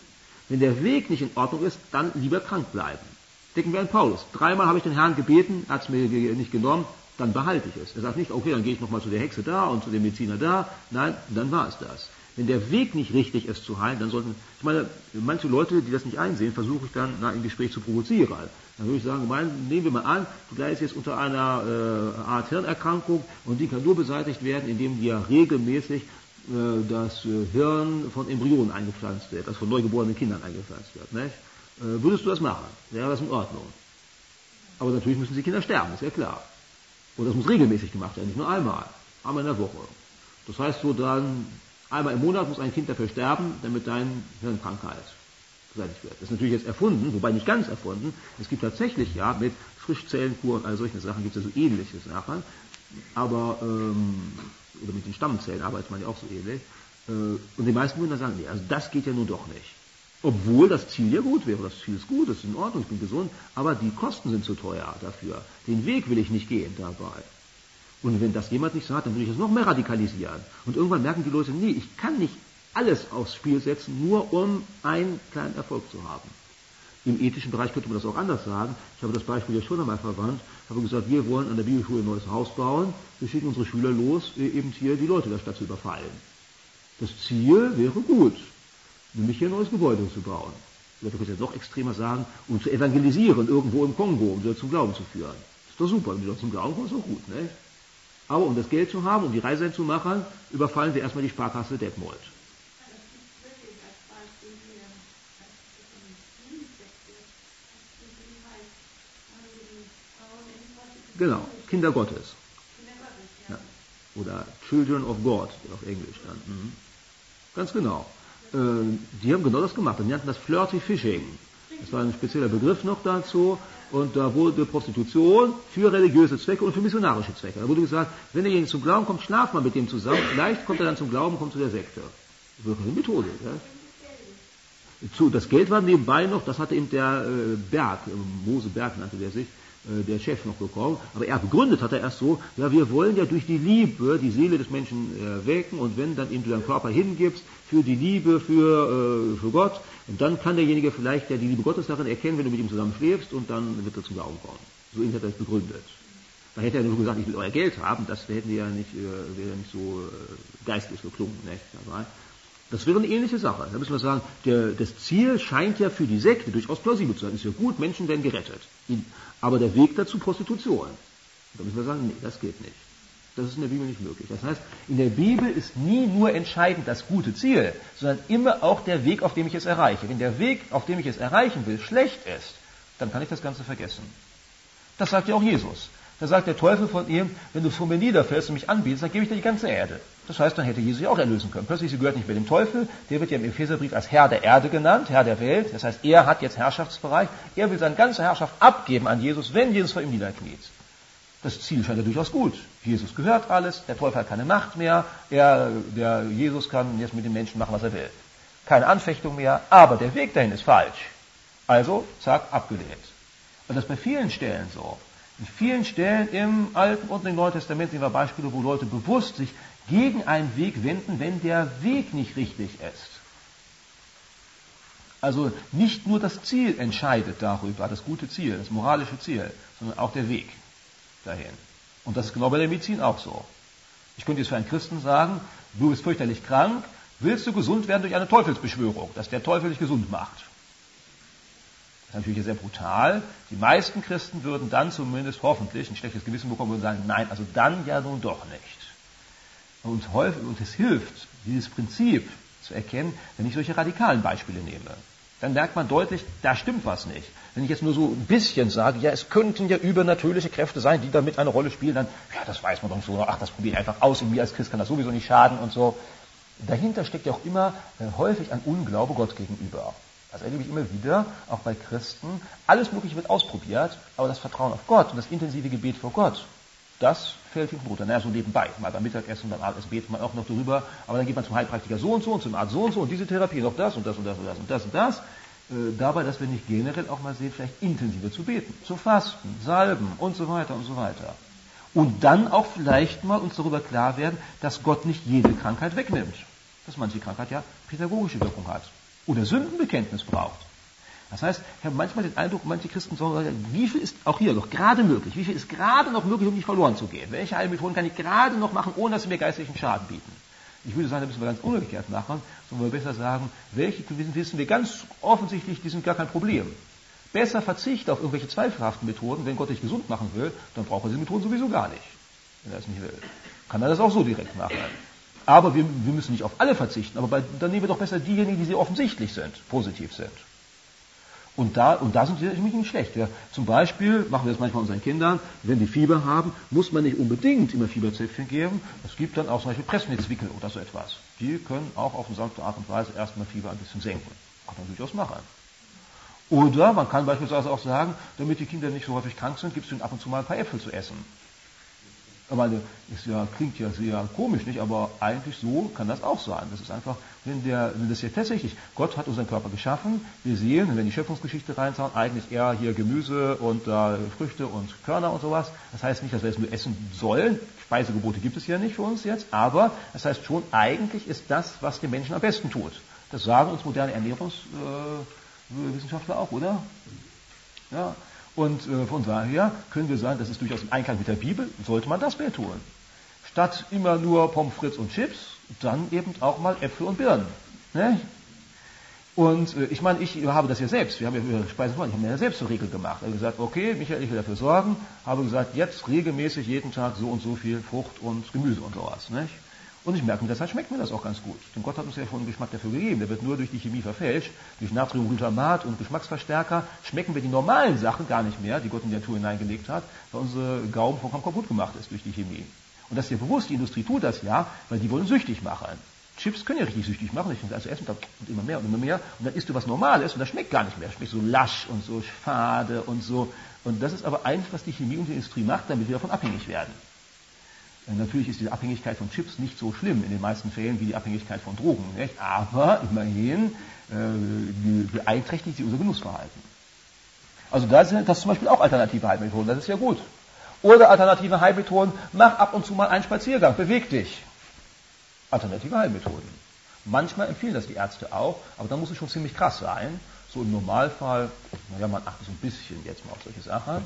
Wenn der Weg nicht in Ordnung ist, dann lieber krank bleiben. Denken wir an Paulus. 3-mal habe ich den Herrn gebeten, er hat es mir nicht genommen, dann behalte ich es. Er sagt nicht, okay, dann gehe ich nochmal zu der Hexe da und zu dem Mediziner da. Nein, dann war es das. Wenn der Weg nicht richtig ist zu heilen, dann sollten, ich meine, manche Leute, die das nicht einsehen, versuche ich dann im Gespräch zu provozieren. Dann würde ich sagen, nehmen wir mal an, du leidest jetzt unter einer Art Hirnerkrankung und die kann nur beseitigt werden, indem dir regelmäßig das Hirn von Embryonen eingepflanzt wird, das von neugeborenen Kindern eingepflanzt wird. Nicht? Würdest du das machen? Wäre das in Ordnung? Aber natürlich müssen die Kinder sterben, ist ja klar. Und das muss regelmäßig gemacht werden, nicht nur einmal in der Woche. Das heißt so dann, einmal im Monat muss ein Kind dafür sterben, damit deine Hirnkrankheit beseitigt wird. Das ist natürlich jetzt erfunden, wobei nicht ganz erfunden. Es gibt tatsächlich ja mit Frischzellenkur und all solchen Sachen gibt es ja so ähnliche Sachen. Aber, oder mit den Stammzellen arbeitet man ja auch so ähnlich. Und die meisten würden dann sagen, nee, also das geht ja nun doch nicht. Obwohl das Ziel ja gut wäre. Das Ziel ist gut, das ist in Ordnung, ich bin gesund, aber die Kosten sind zu teuer dafür. Den Weg will ich nicht gehen dabei. Und wenn das jemand nicht sagt, dann würde ich das noch mehr radikalisieren. Und irgendwann merken die Leute, nee, ich kann nicht alles aufs Spiel setzen, nur um einen kleinen Erfolg zu haben. Im ethischen Bereich könnte man das auch anders sagen. Ich habe das Beispiel ja schon einmal verwandt. Ich habe gesagt, wir wollen an der Bibelschule ein neues Haus bauen. Wir schicken unsere Schüler los, eben hier die Leute der Stadt zu überfallen. Das Ziel wäre gut, nämlich hier ein neues Gebäude zu bauen. Ich könnte jetzt noch extremer sagen, um zu evangelisieren, irgendwo im Kongo, um sie zum Glauben zu führen. Das ist doch super, wenn die Leute zum Glauben kommen, ist doch gut, ne? Aber um das Geld zu haben, um die Reise zu machen, überfallen wir erstmal die Sparkasse Detmold. Genau, Kinder Gottes. Ja. Oder Children of God, auf Englisch dann. Mhm. Ganz genau. Die haben genau das gemacht. Die nannten das Flirty Fishing. Das war ein spezieller Begriff noch dazu. Und da wurde Prostitution für religiöse Zwecke und für missionarische Zwecke. Da wurde gesagt, wenn derjenige zum Glauben kommt, schlaf mal mit dem zusammen. Vielleicht kommt er dann zum Glauben, kommt zu der Sekte. Das ist eine Methode. Ja? Das Geld war nebenbei noch, das hatte eben der Berg, Mose Berg nannte der sich, der Chef noch bekommen. Aber er begründet hat er erst so, ja, wir wollen ja durch die Liebe die Seele des Menschen wecken und wenn dann eben du deinen Körper hingibst für die Liebe, für Gott, und dann kann derjenige vielleicht ja die Liebe Gottes darin erkennen, wenn du mit ihm zusammen schläfst und dann wird er zum Glauben kommen. So hat er das begründet. Da hätte er nur gesagt, ich will euer Geld haben, das wäre ja nicht so geistlich geklungen. Nicht? Das wäre eine ähnliche Sache. Da müssen wir sagen, das Ziel scheint ja für die Sekte durchaus plausibel zu sein. Ist ja gut, Menschen werden gerettet. Aber der Weg dazu Prostitution. Da müssen wir sagen, nee, das geht nicht. Das ist in der Bibel nicht möglich. Das heißt, in der Bibel ist nie nur entscheidend das gute Ziel, sondern immer auch der Weg, auf dem ich es erreiche. Wenn der Weg, auf dem ich es erreichen will, schlecht ist, dann kann ich das Ganze vergessen. Das sagt ja auch Jesus. Da sagt der Teufel von ihm, wenn du vor mir niederfällst und mich anbietest, dann gebe ich dir die ganze Erde. Das heißt, dann hätte Jesus ja auch erlösen können. Plötzlich, sie gehört nicht mehr dem Teufel, der wird ja im Epheserbrief als Herr der Erde genannt, Herr der Welt. Das heißt, er hat jetzt Herrschaftsbereich. Er will seine ganze Herrschaft abgeben an Jesus, wenn Jesus vor ihm niederkniet. Das Ziel scheint ja durchaus gut. Jesus gehört alles, der Teufel hat keine Macht mehr, der Jesus kann jetzt mit den Menschen machen, was er will. Keine Anfechtung mehr, aber der Weg dahin ist falsch. Also, zack, abgelehnt. Und das ist bei vielen Stellen so. In vielen Stellen im Alten und im Neuen Testament sehen wir Beispiele, wo Leute bewusst sich gegen einen Weg wenden, wenn der Weg nicht richtig ist. Also nicht nur das Ziel entscheidet darüber, das gute Ziel, das moralische Ziel, sondern auch der Weg dahin. Und das ist genau bei der Medizin auch so. Ich könnte jetzt für einen Christen sagen, du bist fürchterlich krank, willst du gesund werden durch eine Teufelsbeschwörung, dass der Teufel dich gesund macht. Das ist natürlich sehr brutal. Die meisten Christen würden dann zumindest hoffentlich ein schlechtes Gewissen bekommen und sagen, nein, also dann ja nun doch nicht. Und es hilft, dieses Prinzip zu erkennen, wenn ich solche radikalen Beispiele nehme. Dann merkt man deutlich, da stimmt was nicht. Wenn ich jetzt nur so ein bisschen sage, ja, es könnten ja übernatürliche Kräfte sein, die damit eine Rolle spielen, dann, ja, das weiß man doch so, ach, das probiere ich einfach aus, in mir als Christ kann das sowieso nicht schaden und so. Dahinter steckt ja auch immer häufig ein Unglaube Gott gegenüber. Das erlebe ich immer wieder, auch bei Christen. Alles Mögliche wird ausprobiert, aber das Vertrauen auf Gott und das intensive Gebet vor Gott, das fällt hinten runter. Naja, so nebenbei. Mal beim Mittagessen, beim Abendessen betet man auch noch darüber, aber dann geht man zum Heilpraktiker so und so und zum Arzt so und diese Therapie noch das und das und das und das und das und das. Dabei, dass wir nicht generell auch mal sehen, vielleicht intensiver zu beten, zu fasten, salben und so weiter und so weiter. Und dann auch vielleicht mal uns darüber klar werden, dass Gott nicht jede Krankheit wegnimmt. Dass manche Krankheit ja pädagogische Wirkung hat. oder Sündenbekenntnis braucht. Das heißt, ich habe manchmal den Eindruck, manche Christen sagen, wie viel ist auch hier noch gerade möglich? Wie viel ist gerade noch möglich, um nicht verloren zu gehen? Welche Heilmethoden kann ich gerade noch machen, ohne dass sie mir geistlichen Schaden bieten? Ich würde sagen, da müssen wir ganz umgekehrt machen, sondern wir besser sagen, welche wissen wir ganz offensichtlich, die sind gar kein Problem. Besser verzichte auf irgendwelche zweifelhaften Methoden. Wenn Gott dich gesund machen will, dann braucht er diese Methoden sowieso gar nicht. Wenn er es nicht will. Kann er das auch so direkt machen. Aber wir müssen nicht auf alle verzichten, aber dann nehmen wir doch besser diejenigen, die sehr offensichtlich sind, positiv sind. Und da sind sie nämlich nicht schlecht. Ja. Zum Beispiel machen wir das manchmal unseren Kindern, wenn die Fieber haben, muss man nicht unbedingt immer Fieberzäpfchen geben. Es gibt dann auch zum Beispiel Pressnitzwickel oder so etwas. Die können auch auf eine sanfte Art und Weise erstmal Fieber ein bisschen senken. Kann man durchaus machen. Oder man kann beispielsweise auch sagen, damit die Kinder nicht so häufig krank sind, gibst du ihnen ab und zu mal ein paar Äpfel zu essen. Aber klingt ja sehr komisch, nicht? Aber eigentlich so kann das auch sein. Das ist einfach, wenn das hier tatsächlich, Gott hat unseren Körper geschaffen, wir sehen, wenn wir in die Schöpfungsgeschichte reinschauen, eigentlich eher hier Gemüse und Früchte und Körner und sowas. Das heißt nicht, dass wir es nur essen sollen. Speisegebote gibt es ja nicht für uns jetzt, aber das heißt schon, eigentlich ist das, was den Menschen am besten tut. Das sagen uns moderne Ernährungswissenschaftler auch, oder? Ja. Und von daher können wir sagen, das ist durchaus im Einklang mit der Bibel, sollte man das mehr tun. Statt immer nur Pommes frites und Chips, dann eben auch mal Äpfel und Birnen. Ne? Und ich meine, ich habe das ja selbst, wir haben ja über Speisen, ich habe mir ja selbst eine Regel gemacht. Ich habe gesagt, okay, Michael, ich will dafür sorgen, habe gesagt, jetzt regelmäßig jeden Tag so und so viel Frucht und Gemüse und sowas. Nicht? Und ich merke, mit der Zeit schmeckt mir das auch ganz gut. Denn Gott hat uns ja schon einen Geschmack dafür gegeben. Der wird nur durch die Chemie verfälscht. Durch Natriumglutamat und Geschmacksverstärker schmecken wir die normalen Sachen gar nicht mehr, die Gott in die Natur hineingelegt hat, weil unsere Gaumen vollkommen kaputt gemacht ist durch die Chemie. Und das ist ja bewusst, die Industrie tut das ja, weil die wollen süchtig machen. Chips können ja richtig süchtig machen. Ich finde, also essen und immer mehr und immer mehr. Und dann isst du was Normales und das schmeckt gar nicht mehr. Das schmeckt so lasch und so fade und so. Und das ist aber eigentlich, was die Chemie und die Industrie macht, damit wir davon abhängig werden. Natürlich ist die Abhängigkeit von Chips nicht so schlimm in den meisten Fällen wie die Abhängigkeit von Drogen. Nicht? Aber immerhin beeinträchtigt sie unser Genussverhalten. Also das sind zum Beispiel auch alternative Heilmethoden, das ist ja gut. Oder alternative Heilmethoden, mach ab und zu mal einen Spaziergang, beweg dich. Alternative Heilmethoden. Manchmal empfehlen das die Ärzte auch, aber dann muss es schon ziemlich krass sein. So im Normalfall, man achtet so ein bisschen jetzt mal auf solche Sachen.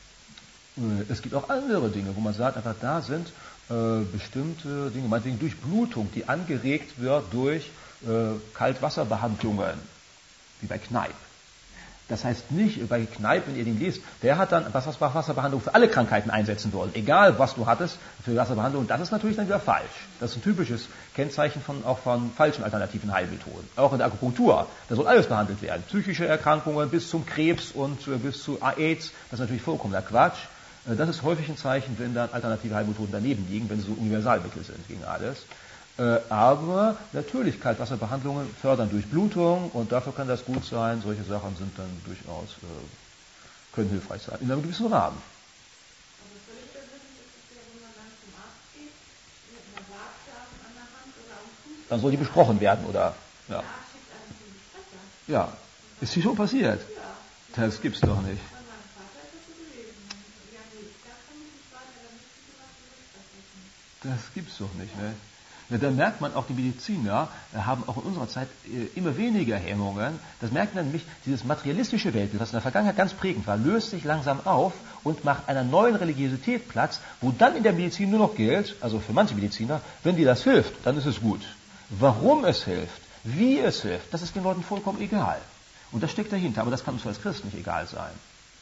Es gibt auch andere Dinge, wo man sagt, einfach da sind bestimmte Dinge, meinetwegen Durchblutung, die angeregt wird durch Kaltwasserbehandlungen, wie bei Kneipp. Das heißt nicht, bei Kneipp, wenn ihr den liest, der hat dann Wasserbehandlung für alle Krankheiten einsetzen wollen, egal was du hattest für Wasserbehandlung. Das ist natürlich dann wieder falsch. Das ist ein typisches Kennzeichen auch von falschen alternativen Heilmethoden. Auch in der Akupunktur, da soll alles behandelt werden. Psychische Erkrankungen bis zum Krebs und bis zu AIDS, das ist natürlich vollkommener Quatsch. Das ist häufig ein Zeichen, wenn dann alternative Heilmethoden daneben liegen, wenn sie so Universalmittel sind gegen alles. Aber natürlich, Kaltwasserbehandlungen fördern Durchblutung und dafür kann das gut sein. Solche Sachen sind dann durchaus, können hilfreich sein, in einem gewissen Rahmen. Also völlig persönlich ist es ja, wenn man dann zum Arzt geht, mit einer Waagschale an der Hand oder am Fuß. Dann soll die besprochen werden, oder? Ja. Der Arzt schickt einen zum Sprecher. Ja. Ist hier schon passiert? Ja. Das gibt's doch nicht. Bei meinem Vater ist das so gewesen. Ja, nee, da komme ich nicht weiter, da müssen Sie was zurücksprechen. Das gibt's doch nicht, ne? Ja, da merkt man auch, die Mediziner haben auch in unserer Zeit immer weniger Hemmungen. Das merkt man nämlich, dieses materialistische Weltbild, was in der Vergangenheit ganz prägend war, löst sich langsam auf und macht einer neuen Religiosität Platz, wo dann in der Medizin nur noch gilt, also für manche Mediziner, wenn dir das hilft, dann ist es gut. Warum es hilft, wie es hilft, das ist den Leuten vollkommen egal. Und das steckt dahinter, aber das kann uns als Christen nicht egal sein.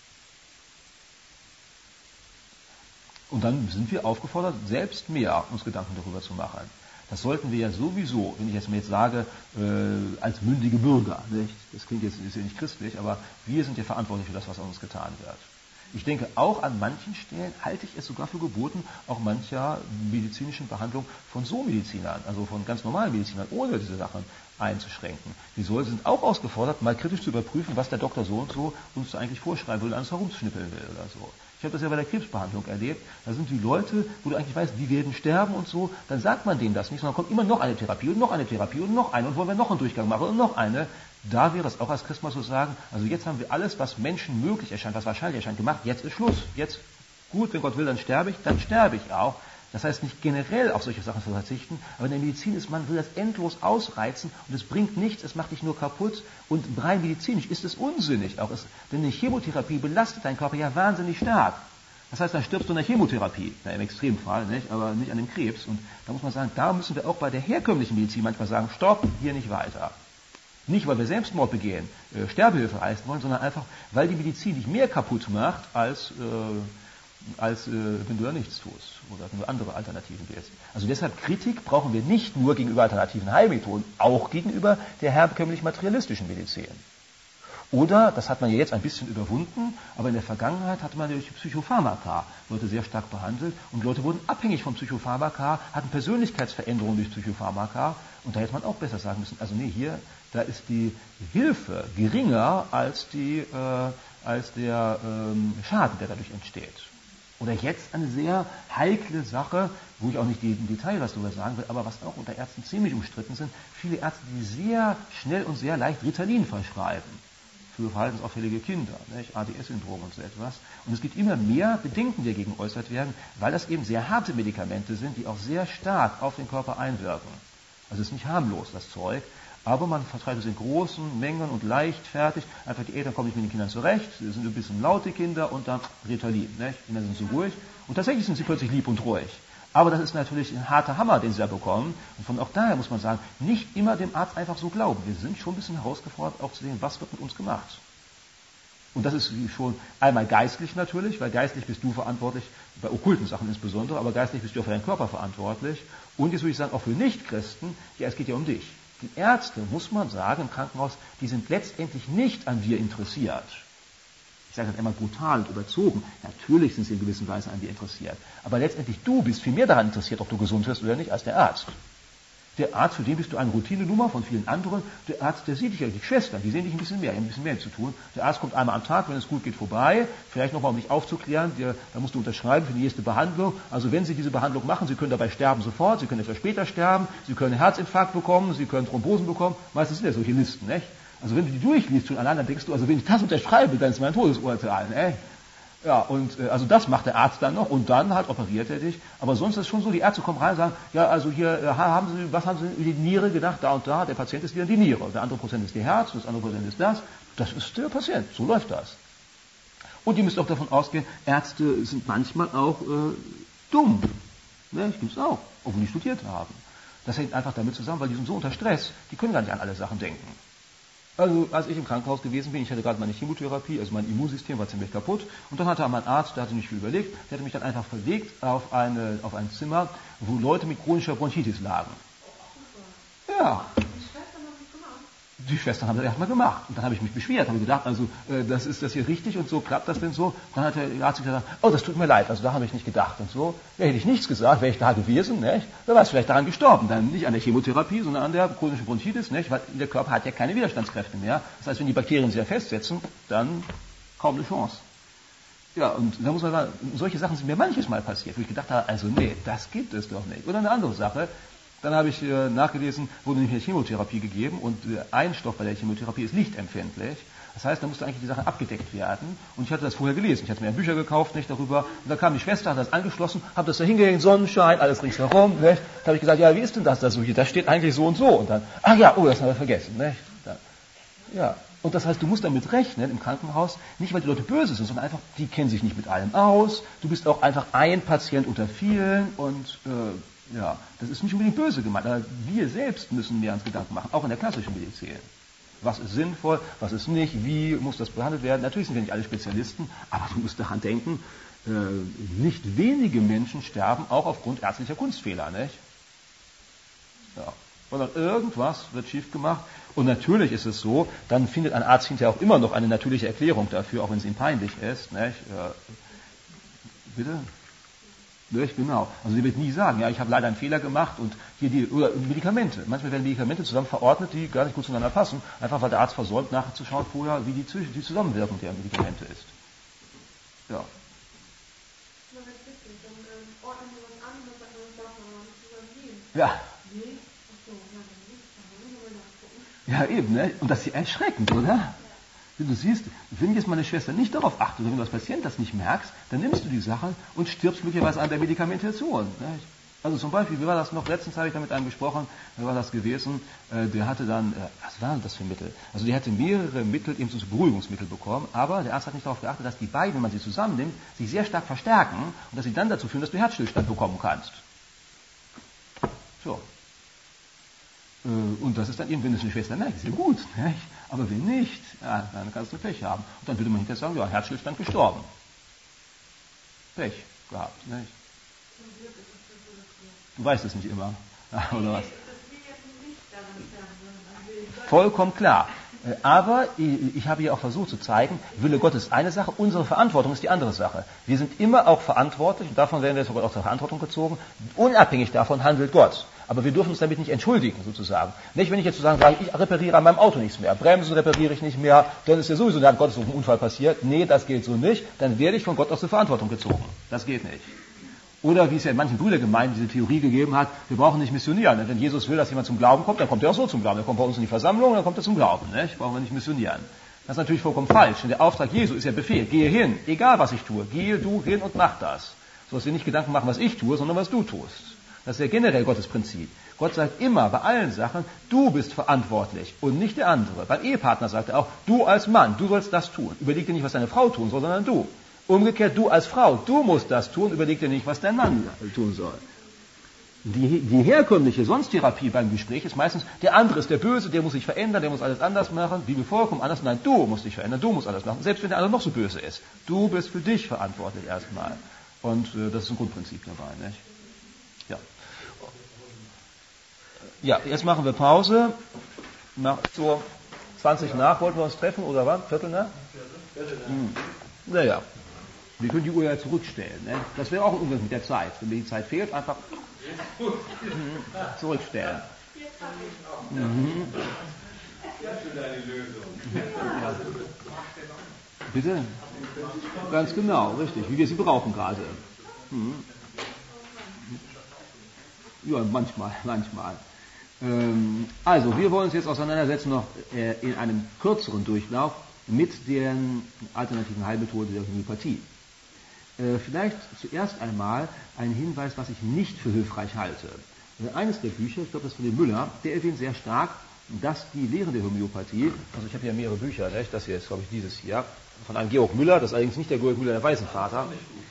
Und dann sind wir aufgefordert, selbst mehr uns Gedanken darüber zu machen. Das sollten wir ja sowieso, wenn ich jetzt mir sage, als mündige Bürger, nicht? Das klingt jetzt ist ja nicht christlich, aber wir sind ja verantwortlich für das, was an uns getan wird. Ich denke, auch an manchen Stellen halte ich es sogar für geboten, auch mancher medizinischen Behandlung von so Medizinern, also von ganz normalen Medizinern, ohne diese Sachen einzuschränken. Die sind auch ausgefordert, mal kritisch zu überprüfen, was der Doktor so und so uns eigentlich vorschreiben will, ans herumschnippeln will oder so. Ich habe das ja bei der Krebsbehandlung erlebt. Da sind die Leute, wo du eigentlich weißt, die werden sterben und so, dann sagt man denen das nicht, sondern kommt immer noch eine Therapie und noch eine Therapie und noch eine und wollen wir noch einen Durchgang machen und noch eine. Da wäre es auch als Christ mal so sagen, also jetzt haben wir alles, was Menschen möglich erscheint, was wahrscheinlich erscheint, gemacht, jetzt ist Schluss. Jetzt, gut, wenn Gott will, dann sterbe ich auch. Das heißt nicht generell auf solche Sachen zu verzichten, aber in der Medizin ist, man will das endlos ausreizen und es bringt nichts, es macht dich nur kaputt und rein medizinisch ist es unsinnig auch. Denn eine Chemotherapie belastet deinen Körper ja wahnsinnig stark. Das heißt, dann stirbst du in der Chemotherapie, im Extremfall, nicht? Aber nicht an dem Krebs. Und da muss man sagen, da müssen wir auch bei der herkömmlichen Medizin manchmal sagen, stopp, hier nicht weiter. Nicht, weil wir Selbstmord begehen, Sterbehilfe leisten wollen, sondern einfach, weil die Medizin dich mehr kaputt macht, als wenn du da nichts tust oder wenn du andere Alternativen wählst. Also deshalb Kritik brauchen wir nicht nur gegenüber alternativen Heilmethoden, auch gegenüber der herkömmlich-materialistischen Medizin. Oder, das hat man ja jetzt ein bisschen überwunden, aber in der Vergangenheit hatte man durch die Psychopharmaka Leute sehr stark behandelt und Leute wurden abhängig von Psychopharmaka, hatten Persönlichkeitsveränderungen durch Psychopharmaka und da hätte man auch besser sagen müssen, also nee, hier, da ist die Hilfe geringer als der Schaden, der dadurch entsteht. Oder jetzt eine sehr heikle Sache, wo ich auch nicht im Detail was darüber sagen will, aber was auch unter Ärzten ziemlich umstritten sind, viele Ärzte, die sehr schnell und sehr leicht Ritalin verschreiben. Für verhaltensauffällige Kinder, nicht? ADS-Syndrom und so etwas. Und es gibt immer mehr Bedenken, die dagegen geäußert werden, weil das eben sehr harte Medikamente sind, die auch sehr stark auf den Körper einwirken. Also es ist nicht harmlos, das Zeug, aber man vertreibt es in großen Mengen und leichtfertig. Einfach die Eltern kommen nicht mit den Kindern zurecht, sie sind ein bisschen laute Kinder und dann Ritalin. Nicht? Kinder sind so ruhig und tatsächlich sind sie plötzlich lieb und ruhig. Aber das ist natürlich ein harter Hammer, den sie da bekommen. Und von auch daher muss man sagen, nicht immer dem Arzt einfach so glauben. Wir sind schon ein bisschen herausgefordert, auch zu sehen, was wird mit uns gemacht. Und das ist schon einmal geistlich natürlich, weil geistlich bist du verantwortlich, bei okkulten Sachen insbesondere, aber geistlich bist du auch für deinen Körper verantwortlich. Und jetzt würde ich sagen, auch für Nichtchristen, ja, es geht ja um dich. Die Ärzte, muss man sagen, im Krankenhaus, die sind letztendlich nicht an dir interessiert. Ich sage das immer brutal und überzogen. Natürlich sind sie in gewisser Weise an dir interessiert. Aber letztendlich du bist viel mehr daran interessiert, ob du gesund wirst oder nicht, als der Arzt. Der Arzt, für den bist du eine Routinenummer von vielen anderen. Der Arzt, der sieht dich ja, die Schwestern, die sehen dich ein bisschen mehr, die haben ein bisschen mehr zu tun. Der Arzt kommt einmal am Tag, wenn es gut geht, vorbei. Vielleicht nochmal, um dich aufzuklären. Da musst du unterschreiben für die nächste Behandlung. Also wenn Sie diese Behandlung machen, Sie können dabei sterben sofort, Sie können etwas später sterben, Sie können einen Herzinfarkt bekommen, Sie können Thrombosen bekommen. Meistens sind ja solche Listen, nicht? Also wenn du die durchliest schon allein, dann denkst du, also wenn ich das unterschreibe, dann ist mein Todesurteil, ne? Ja, und also das macht der Arzt dann noch und dann halt operiert er dich. Aber sonst ist es schon so, die Ärzte kommen rein und sagen, ja, also hier, was haben Sie über die Niere gedacht, da und da, der Patient ist wieder die Niere, der andere Prozent ist die Herz, das andere Prozent ist das ist der Patient, so läuft das. Und ihr müsst auch davon ausgehen, Ärzte sind manchmal auch dumm. Ne, das gibt's auch, obwohl die studiert haben. Das hängt einfach damit zusammen, weil die sind so unter Stress, die können gar nicht an alle Sachen denken. Also als ich im Krankenhaus gewesen bin, ich hatte gerade meine Chemotherapie, also mein Immunsystem war ziemlich kaputt und dann hatte mein Arzt, der hatte nicht viel überlegt, der hatte mich dann einfach verlegt auf ein Zimmer, wo Leute mit chronischer Bronchitis lagen. Ja. Die Schwestern haben das erstmal gemacht. Und dann habe ich mich beschwert, habe gedacht, also das ist das hier richtig und so, klappt das denn so? Dann hat der Arzt gesagt, oh, das tut mir leid, also da habe ich nicht gedacht und so. Da hätte ich nichts gesagt, wäre ich da gewesen, nicht? Da war es vielleicht daran gestorben, dann nicht an der Chemotherapie, sondern an der chronischen Bronchitis, nicht? Weil der Körper hat ja keine Widerstandskräfte mehr. Das heißt, wenn die Bakterien sich ja festsetzen, dann kaum eine Chance. Ja, und da muss man sagen, solche Sachen sind mir manches Mal passiert, wo ich gedacht habe, also nee, das gibt es doch nicht. Oder eine andere Sache. Dann habe ich nachgelesen, wurde nicht mehr Chemotherapie gegeben und ein Stoff bei der Chemotherapie ist lichtempfindlich. Das heißt, da musste eigentlich die Sache abgedeckt werden. Und ich hatte das vorher gelesen. Ich hatte mir Bücher gekauft, nicht darüber. Und da kam die Schwester, hat das angeschlossen, habe das da hingehängt, Sonnenschein, alles ringsherum. Nicht? Da habe ich gesagt, ja, wie ist denn das da so hier? Das steht eigentlich so und so. Und dann, ach ja, oh, das haben wir vergessen. Nicht? Dann, ja. Und das heißt, du musst damit rechnen im Krankenhaus, nicht weil die Leute böse sind, sondern einfach, die kennen sich nicht mit allem aus. Du bist auch einfach ein Patient unter vielen und ja, das ist nicht unbedingt böse gemeint, aber wir selbst müssen mehr uns Gedanken machen, auch in der klassischen Medizin. Was ist sinnvoll, was ist nicht, wie muss das behandelt werden? Natürlich sind wir nicht alle Spezialisten, aber du musst daran denken, nicht wenige Menschen sterben auch aufgrund ärztlicher Kunstfehler, nicht? Ja. Sondern irgendwas wird schief gemacht und natürlich ist es so, dann findet ein Arzt hinterher auch immer noch eine natürliche Erklärung dafür, auch wenn es ihm peinlich ist, nicht? Bitte? Nicht, genau. Also sie wird nie sagen, ja, ich habe leider einen Fehler gemacht und oder Medikamente. Manchmal werden Medikamente zusammen verordnet, die gar nicht gut zueinander passen, einfach weil der Arzt versäumt, nachzuschauen vorher, wie die Zusammenwirkung der Medikamente ist. Ja. Ja. Ja, eben, ne? Und das ist erschreckend, oder? Wenn du siehst, wenn jetzt meine Schwester nicht darauf achtet, oder wenn du als Patient das nicht merkst, dann nimmst du die Sache und stirbst möglicherweise an der Medikamentation. Nicht? Also zum Beispiel, wie war das noch? Letztens habe ich da mit einem gesprochen, da war das gewesen, der hatte dann, was waren das für Mittel? Also der hatte mehrere Mittel, eben so Beruhigungsmittel bekommen, aber der Arzt hat nicht darauf geachtet, dass die beiden, wenn man sie zusammennimmt, sich sehr stark verstärken und dass sie dann dazu führen, dass du Herzstillstand bekommen kannst. So. Und das ist dann eben, wenn es eine Schwester merkt, ist ja gut, nicht? Aber wenn nicht, ja, dann kannst du Pech haben. Und dann würde man hinterher sagen, ja, Herzstillstand gestorben. Pech gehabt, nicht? Du weißt es nicht immer, oder was? Vollkommen klar. Aber ich habe hier auch versucht zu zeigen, Wille Gottes ist eine Sache, unsere Verantwortung ist die andere Sache. Wir sind immer auch verantwortlich, und davon werden wir jetzt auch zur Verantwortung gezogen, unabhängig davon handelt Gott. Aber wir dürfen uns damit nicht entschuldigen, sozusagen. Nicht, wenn ich jetzt sozusagen sage, ich repariere an meinem Auto nichts mehr, Bremsen repariere ich nicht mehr, dann ist ja sowieso nach Gottes ein Unfall passiert. Nee, das geht so nicht, dann werde ich von Gott aus zur Verantwortung gezogen. Das geht nicht. Oder wie es ja in manchen Brüdergemeinden diese Theorie gegeben hat, wir brauchen nicht missionieren. Wenn Jesus will, dass jemand zum Glauben kommt, dann kommt er auch so zum Glauben. Er kommt bei uns in die Versammlung, dann kommt er zum Glauben. Nicht? Brauchen wir nicht missionieren. Das ist natürlich vollkommen falsch. Denn der Auftrag Jesu ist ja Befehl. Gehe hin, egal was ich tue. Gehe du hin und mach das. So dass wir nicht Gedanken machen, was ich tue, sondern was du tust. Das ist ja generell Gottes Prinzip. Gott sagt immer, bei allen Sachen, du bist verantwortlich und nicht der andere. Beim Ehepartner sagt er auch, du als Mann, du sollst das tun. Überleg dir nicht, was deine Frau tun soll, sondern du. Umgekehrt, du als Frau, du musst das tun, überleg dir nicht, was dein Mann tun soll. Die herkömmliche Sonsttherapie beim Gespräch ist meistens, der andere ist der Böse, der muss sich verändern, der muss alles anders machen, Bibel vollkommen anders. Nein, du musst dich verändern, du musst alles machen, selbst wenn der andere noch so böse ist. Du bist für dich verantwortlich erstmal. Und das ist ein Grundprinzip dabei. Nicht? Ja. Ja, jetzt machen wir Pause. So 20 nach wollten wir uns treffen, oder wann? Viertel nach? Naja. Wir können die Uhr ja zurückstellen. Ne? Das wäre auch ein Umgang mit der Zeit. Wenn mir die Zeit fehlt, einfach zurückstellen. Mhm. Ja. Bitte? Ganz genau, richtig. Wie wir sie brauchen gerade. Mhm. Ja, manchmal. Also, wir wollen uns jetzt auseinandersetzen noch in einem kürzeren Durchlauf mit der alternativen Heilmethode der Homöopathie. Vielleicht zuerst einmal ein Hinweis, was ich nicht für hilfreich halte. Eines der Bücher, ich glaube, das ist von dem Müller, der erwähnt sehr stark, dass die Lehre der Homöopathie, also ich habe ja mehrere Bücher, nicht? Das hier ist, glaube ich, dieses hier, von einem Georg Müller, das ist allerdings nicht der Georg Müller, der Waisenvater.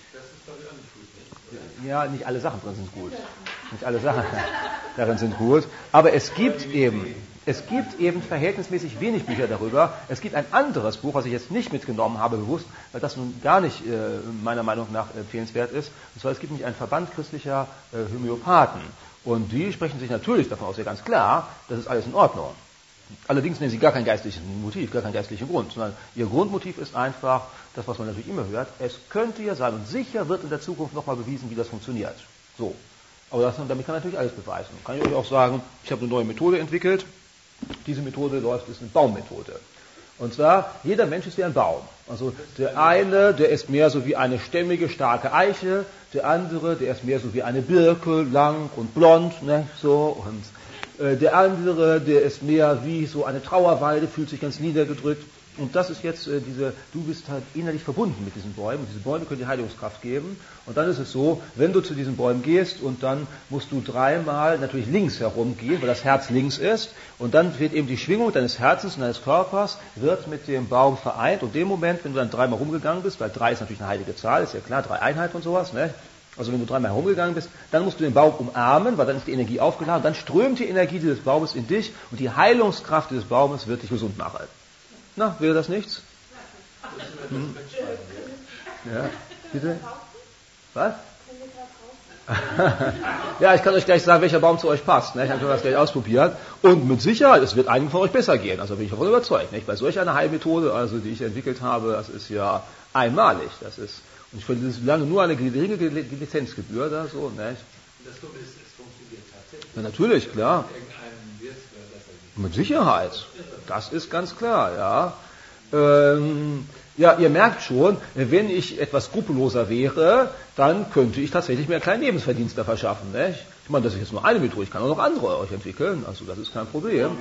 Ja, nicht alle Sachen drin sind gut. Nicht alle Sachen darin sind gut. Aber es gibt eben verhältnismäßig wenig Bücher darüber. Es gibt ein anderes Buch, was ich jetzt nicht mitgenommen habe, bewusst, weil das nun gar nicht meiner Meinung nach empfehlenswert ist. Und zwar, es gibt nämlich einen Verband christlicher Homöopathen. Und die sprechen sich natürlich davon aus, ja ganz klar, das ist alles in Ordnung. Allerdings nennen sie gar kein geistliches Motiv, gar keinen geistlichen Grund, sondern ihr Grundmotiv ist einfach das, was man natürlich immer hört. Es könnte ja sein, und sicher wird in der Zukunft nochmal bewiesen, wie das funktioniert. So. Aber damit kann man natürlich alles beweisen. Kann ich euch auch sagen, ich habe eine neue Methode entwickelt. Diese Methode ist eine Baummethode. Und zwar, jeder Mensch ist wie ein Baum. Also der eine, der ist mehr so wie eine stämmige, starke Eiche, der andere, der ist mehr so wie eine Birke, lang und blond, ne, so. Und der andere, der ist mehr wie so eine Trauerweide, fühlt sich ganz niedergedrückt. Und das ist jetzt du bist halt innerlich verbunden mit diesen Bäumen. Und diese Bäume können dir Heilungskraft geben. Und dann ist es so, wenn du zu diesen Bäumen gehst und dann musst du dreimal natürlich links herum gehen, weil das Herz links ist. Und dann wird eben die Schwingung deines Herzens und deines Körpers wird mit dem Baum vereint. Und in dem Moment, wenn du dann dreimal rumgegangen bist, weil 3 ist natürlich eine heilige Zahl, ist ja klar, 3 Einheiten und sowas, ne? Also wenn du 3-mal herumgegangen bist, dann musst du den Baum umarmen, weil dann ist die Energie aufgeladen. Dann strömt die Energie dieses Baumes in dich und die Heilungskraft dieses Baumes wird dich gesund machen. Na, wäre das nichts? Hm? Ja, bitte? Was? Ja, ich kann euch gleich sagen, welcher Baum zu euch passt. Ne? Ich habe das gleich ausprobiert. Und mit Sicherheit, es wird einigen von euch besser gehen. Also bin ich davon überzeugt. Nicht? Bei solch einer Heilmethode, also die ich entwickelt habe, das ist ja einmalig. Und ich finde, das ist lange nur eine geringe Lizenzgebühr da so. Nicht? Das Dumme ist, es funktioniert tatsächlich. Ja, natürlich, klar. Mit Sicherheit. Das ist ganz klar, ja. Ja, ihr merkt schon, wenn ich etwas skrupelloser wäre, dann könnte ich tatsächlich mir einen kleinen Lebensverdienst da verschaffen. Nicht? Ich meine, das ist jetzt nur eine Methode, ich kann auch noch andere euch entwickeln, also das ist kein Problem.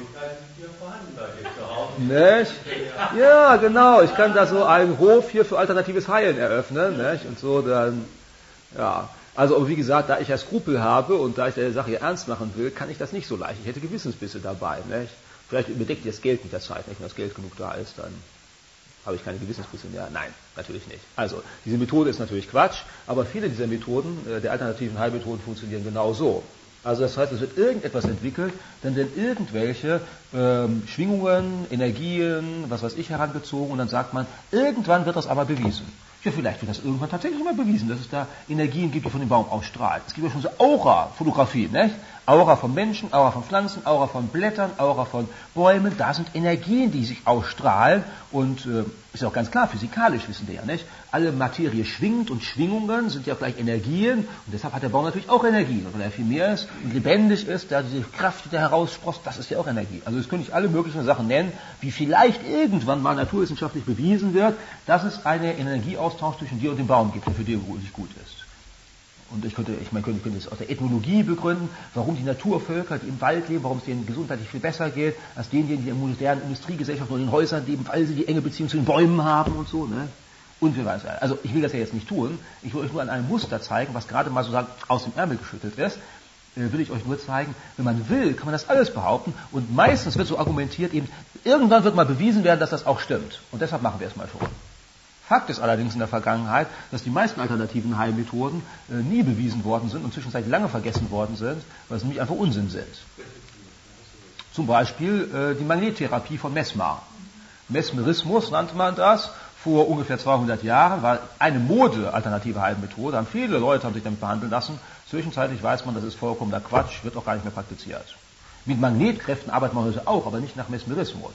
Nicht? Ja, genau, ich kann da so einen Hof hier für alternatives Heilen eröffnen, nicht? Und so dann, ja. Also wie gesagt, da ich ja Skrupel habe und da ich die Sache ernst machen will, kann ich das nicht so leicht. Ich hätte Gewissensbisse dabei, nicht? Vielleicht überdeckt ihr das Geld mit der Zeit, nicht? Wenn das Geld genug da ist, dann habe ich keine Gewissensbisse mehr. Nein, natürlich nicht. Also, diese Methode ist natürlich Quatsch, aber viele dieser Methoden, der alternativen Heilmethoden, funktionieren genau so. Also das heißt, es wird irgendetwas entwickelt, dann werden irgendwelche Schwingungen, Energien, was weiß ich, herangezogen und dann sagt man, irgendwann wird das aber bewiesen. Ja, vielleicht wird das irgendwann tatsächlich mal bewiesen, dass es da Energien gibt, die von dem Baum ausstrahlen. Es gibt ja schon so Aura-Fotografie, nicht? Aura von Menschen, Aura von Pflanzen, Aura von Blättern, Aura von Bäumen. Da sind Energien, die sich ausstrahlen und ist ja auch ganz klar, physikalisch wissen wir ja, nicht? Alle Materie schwingt und Schwingungen sind ja gleich Energien und deshalb hat der Baum natürlich auch Energien. Und wenn er viel mehr ist und lebendig ist, da diese Kraft, die da heraussprost, das ist ja auch Energie. Also das könnte ich alle möglichen Sachen nennen, wie vielleicht irgendwann mal naturwissenschaftlich bewiesen wird, dass es einen Energieaustausch zwischen dir und dem Baum gibt, der für dich gut ist. Und ich könnte es aus der Ethnologie begründen, warum die Naturvölker, die im Wald leben, warum es denen gesundheitlich viel besser geht, als denen, die in der modernen Industriegesellschaft oder in den Häusern leben, weil sie die enge Beziehung zu den Bäumen haben und so, ne? Und wer weiß. Also ich will das ja jetzt nicht tun, ich will euch nur an einem Muster zeigen, was gerade mal sozusagen aus dem Ärmel geschüttelt ist, will ich euch nur zeigen, wenn man will, kann man das alles behaupten und meistens wird so argumentiert, eben irgendwann wird mal bewiesen werden, dass das auch stimmt. Und deshalb machen wir es mal schon. Fakt ist allerdings in der Vergangenheit, dass die meisten alternativen Heilmethoden nie bewiesen worden sind und zwischenzeitlich lange vergessen worden sind, weil sie nämlich einfach Unsinn sind. Zum Beispiel die Magnettherapie von Mesmer. Mesmerismus nannte man das. Vor ungefähr 200 Jahren war eine Mode-alternative Heilmethode. Viele Leute haben sich damit behandeln lassen. Zwischenzeitlich weiß man, das ist vollkommener Quatsch, wird auch gar nicht mehr praktiziert. Mit Magnetkräften arbeitet man heute auch, aber nicht nach Mesmerismus.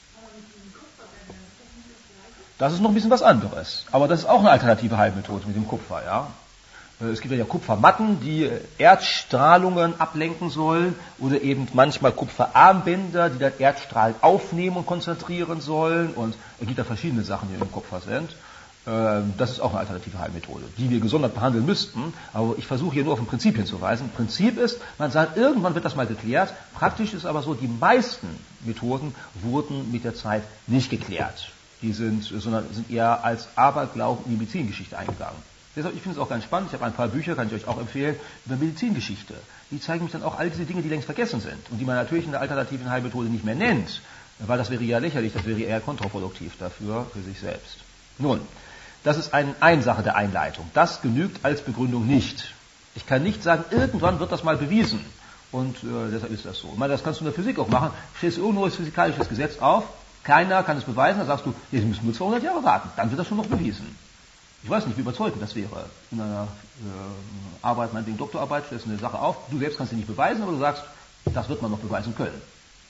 Das ist noch ein bisschen was anderes. Aber das ist auch eine alternative Heilmethode mit dem Kupfer, ja. Es gibt ja Kupfermatten, die Erdstrahlungen ablenken sollen oder eben manchmal Kupferarmbänder, die dann Erdstrahlen aufnehmen und konzentrieren sollen und es gibt da verschiedene Sachen, die im Kupfer sind. Das ist auch eine alternative Heilmethode, die wir gesondert behandeln müssten, aber ich versuche hier nur auf ein Prinzip hinzuweisen. Prinzip ist, man sagt, irgendwann wird das mal geklärt, praktisch ist aber so, die meisten Methoden wurden mit der Zeit nicht geklärt. Sondern sind eher als Aberglauben in die Medizingeschichte eingegangen. Deshalb, ich finde es auch ganz spannend, ich habe ein paar Bücher, kann ich euch auch empfehlen, über Medizingeschichte. Die zeigen mich dann auch all diese Dinge, die längst vergessen sind und die man natürlich in der alternativen Heilmethode nicht mehr nennt, weil das wäre ja lächerlich, das wäre eher kontraproduktiv dafür, für sich selbst. Nun, das ist eine Sache der Einleitung. Das genügt als Begründung nicht. Ich kann nicht sagen, irgendwann wird das mal bewiesen und deshalb ist das so. Ich meine, das kannst du in der Physik auch machen. Stellst du irgendwo ein physikalisches Gesetz auf, keiner kann es beweisen, dann sagst du, Sie müssen nur 200 Jahre warten, dann wird das schon noch bewiesen. Ich weiß nicht, wie überzeugend das wäre. In einer Arbeit, meinetwegen Doktorarbeit, stellst du eine Sache auf, du selbst kannst sie nicht beweisen, aber du sagst, das wird man noch beweisen können.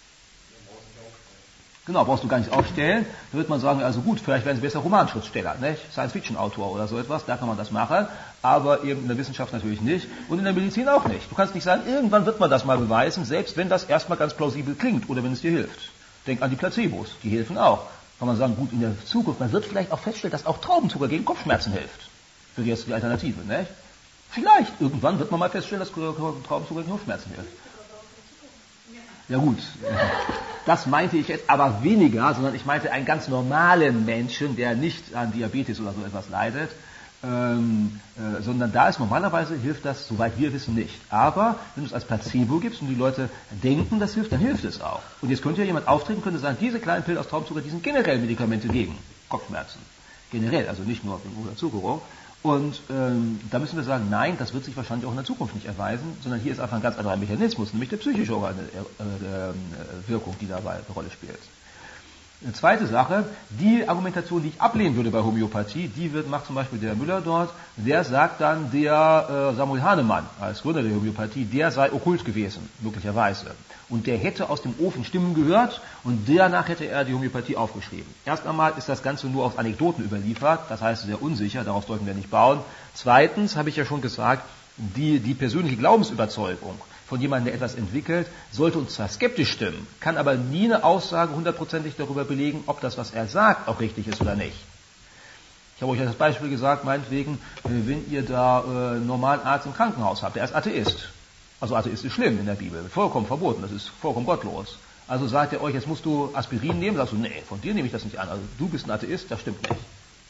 Genau, brauchst du gar nicht aufstellen. Da wird man sagen, also gut, vielleicht werden Sie besser Romanschriftsteller, nicht? Science-Fiction-Autor oder so etwas, da kann man das machen, aber eben in der Wissenschaft natürlich nicht und in der Medizin auch nicht. Du kannst nicht sagen, irgendwann wird man das mal beweisen, selbst wenn das erstmal ganz plausibel klingt oder wenn es dir hilft. Denk an die Placebos, die helfen auch. Kann man sagen, gut, in der Zukunft, man wird vielleicht auch feststellen, dass auch Traubenzucker gegen Kopfschmerzen hilft. Für die erste Alternative, nicht? Vielleicht, irgendwann wird man mal feststellen, dass Traubenzucker gegen Kopfschmerzen hilft. Ja gut, das meinte ich jetzt aber weniger, sondern ich meinte einen ganz normalen Menschen, der nicht an Diabetes oder so etwas leidet, sondern da ist normalerweise hilft das, soweit wir wissen, nicht. Aber wenn du es als Placebo gibst und die Leute denken, das hilft, dann hilft es auch. Und jetzt könnte ja jemand auftreten, könnte sagen, diese kleinen Pillen aus Traubenzucker, die sind generell Medikamente gegen Kopfschmerzen. Generell, also nicht nur wegen Zuckerung. Und da müssen wir sagen, nein, das wird sich wahrscheinlich auch in der Zukunft nicht erweisen, sondern hier ist einfach ein ganz anderer Mechanismus, nämlich der psychische Wirkung, die dabei eine Rolle spielt. Eine zweite Sache, die Argumentation, die ich ablehnen würde bei Homöopathie, macht zum Beispiel der Müller dort, der sagt dann, der Samuel Hahnemann als Gründer der Homöopathie, der sei okkult gewesen, möglicherweise. Und der hätte aus dem Ofen Stimmen gehört und danach hätte er die Homöopathie aufgeschrieben. Erst einmal ist das Ganze nur auf Anekdoten überliefert, das heißt sehr unsicher, darauf sollten wir nicht bauen. Zweitens, habe ich ja schon gesagt, die persönliche Glaubensüberzeugung von jemandem, der etwas entwickelt, sollte uns zwar skeptisch stimmen, kann aber nie eine Aussage hundertprozentig darüber belegen, ob das, was er sagt, auch richtig ist oder nicht. Ich habe euch ja das Beispiel gesagt, meinetwegen, wenn ihr da einen normalen Arzt im Krankenhaus habt, der ist Atheist. Also Atheist ist schlimm in der Bibel, vollkommen verboten, das ist vollkommen gottlos. Also sagt er euch, jetzt musst du Aspirin nehmen, sagst du, nee, von dir nehme ich das nicht an. Also du bist ein Atheist, das stimmt nicht.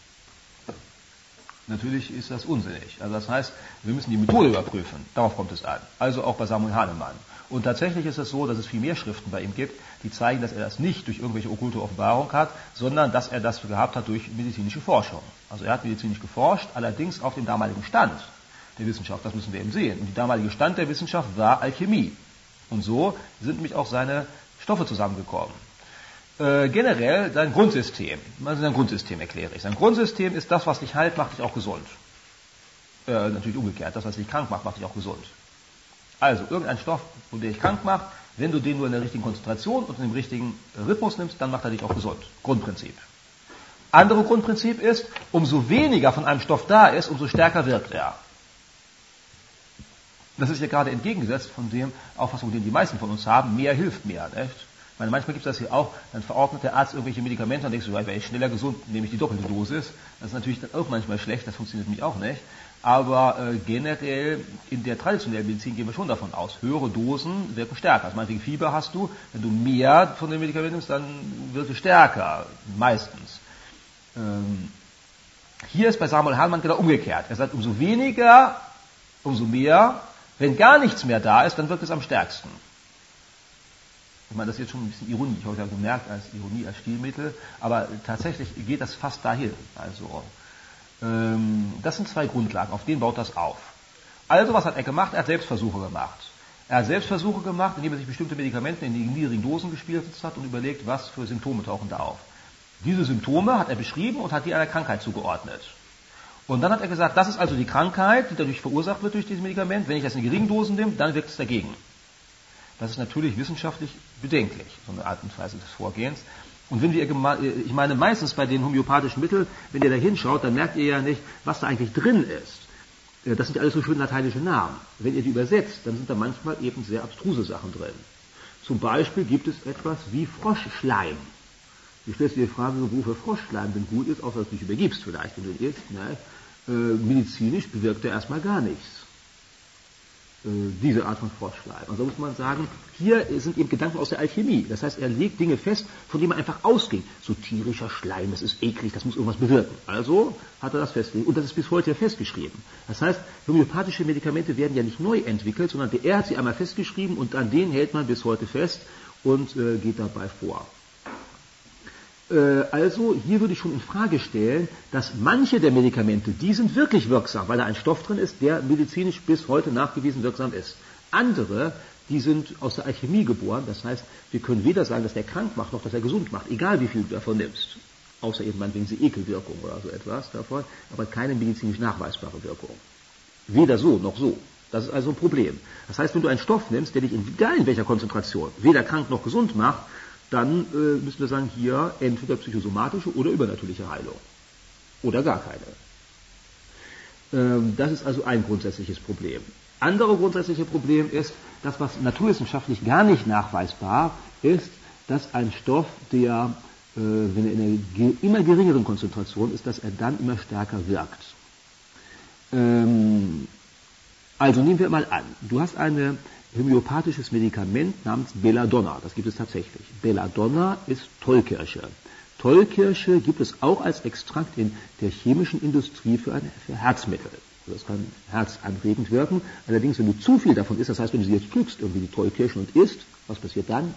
Natürlich ist das unsinnig. Also das heißt, wir müssen die Methode überprüfen. Darauf kommt es an. Also auch bei Samuel Hahnemann. Und tatsächlich ist es so, dass es viel mehr Schriften bei ihm gibt, die zeigen, dass er das nicht durch irgendwelche okkulte Offenbarung hat, sondern dass er das gehabt hat durch medizinische Forschung. Also er hat medizinisch geforscht, allerdings auf dem damaligen Stand der Wissenschaft. Das müssen wir eben sehen. Und der damalige Stand der Wissenschaft war Alchemie. Und so sind nämlich auch seine Stoffe zusammengekommen. Generell sein Grundsystem. Also sein Grundsystem erkläre ich. Sein Grundsystem ist das, was dich heilt, macht dich auch gesund. Natürlich umgekehrt. Das, was dich krank macht, macht dich auch gesund. Also irgendein Stoff, der dich krank macht, wenn du den nur in der richtigen Konzentration und in dem richtigen Rhythmus nimmst, dann macht er dich auch gesund. Grundprinzip. Andere Grundprinzip ist, umso weniger von einem Stoff da ist, umso stärker wirkt er. Das ist ja gerade entgegengesetzt von dem Auffassung, den die meisten von uns haben, mehr hilft mehr. Nicht? Ich meine, manchmal gibt es das hier auch, dann verordnet der Arzt irgendwelche Medikamente und denkst du, wäre ich schneller gesund, nehme ich die doppelte Dosis. Das ist natürlich dann auch manchmal schlecht, das funktioniert nämlich auch nicht. Aber generell in der traditionellen Medizin gehen wir schon davon aus, höhere Dosen wirken stärker. Also meinetwegen Fieber hast du, wenn du mehr von den Medikamenten nimmst, dann wirkt es stärker, meistens. Hier ist bei Samuel Hahnemann genau umgekehrt. Er sagt, umso weniger, umso mehr. Wenn gar nichts mehr da ist, dann wirkt es am stärksten. Ich meine, das ist jetzt schon ein bisschen Ironie. Ich habe es ja gemerkt, als Ironie, als Stilmittel. Aber tatsächlich geht das fast dahin. Also, das sind zwei Grundlagen. Auf denen baut das auf. Also, was hat er gemacht? Er hat Selbstversuche gemacht. Er hat Selbstversuche gemacht, indem er sich bestimmte Medikamente in die niedrigen Dosen gespielt hat und überlegt, was für Symptome tauchen da auf. Diese Symptome hat er beschrieben und hat die einer Krankheit zugeordnet. Und dann hat er gesagt, das ist also die Krankheit, die dadurch verursacht wird durch dieses Medikament. Wenn ich das in geringen Dosen nehme, dann wirkt es dagegen. Das ist natürlich wissenschaftlich bedenklich, so eine Art und Weise des Vorgehens. Und wenn wir, ich meine, meistens bei den homöopathischen Mitteln, wenn ihr da hinschaut, dann merkt ihr ja nicht, was da eigentlich drin ist. Das sind ja alles so schön lateinische Namen. Wenn ihr die übersetzt, dann sind da manchmal eben sehr abstruse Sachen drin. Zum Beispiel gibt es etwas wie Froschschleim. Du stellst dir die Frage, wofür Froschschleim denn gut ist, außer dass du dich übergibst vielleicht, wenn du ihn isst. Ne? Medizinisch bewirkt er erstmal gar nichts. Diese Art von Froschschleim. Also muss man sagen, hier sind eben Gedanken aus der Alchemie. Das heißt, er legt Dinge fest, von denen man einfach ausging. So tierischer Schleim, das ist eklig, das muss irgendwas bewirken. Also hat er das festgelegt. Und das ist bis heute ja festgeschrieben. Das heißt, homöopathische Medikamente werden ja nicht neu entwickelt, sondern er hat sie einmal festgeschrieben und an denen hält man bis heute fest und geht dabei vor. Also hier würde ich schon in Frage stellen, dass manche der Medikamente, die sind wirklich wirksam, weil da ein Stoff drin ist, der medizinisch bis heute nachgewiesen wirksam ist. Andere, die sind aus der Alchemie geboren, das heißt, wir können weder sagen, dass der krank macht, noch dass er gesund macht, egal wie viel du davon nimmst. Außer eben meinetwegen diese Ekelwirkung oder so etwas davon, aber keine medizinisch nachweisbare Wirkung. Weder so noch so. Das ist also ein Problem. Das heißt, wenn du einen Stoff nimmst, der dich egal in welcher Konzentration weder krank noch gesund macht, dann müssen wir sagen, hier entweder psychosomatische oder übernatürliche Heilung. Oder gar keine. Das ist also ein grundsätzliches Problem. Andere grundsätzliche Problem ist, das, was naturwissenschaftlich gar nicht nachweisbar ist, dass ein Stoff, der, wenn er in einer immer geringeren Konzentration ist, dass er dann immer stärker wirkt. Also nehmen wir mal an, du hast ein homöopathisches Medikament namens Belladonna. Das gibt es tatsächlich. Belladonna ist Tollkirsche. Tollkirsche gibt es auch als Extrakt in der chemischen Industrie für Herzmittel. Also das kann herzanregend wirken. Allerdings, wenn du zu viel davon isst, das heißt, wenn du sie jetzt pflückst, irgendwie die Tollkirsche und isst, was passiert dann?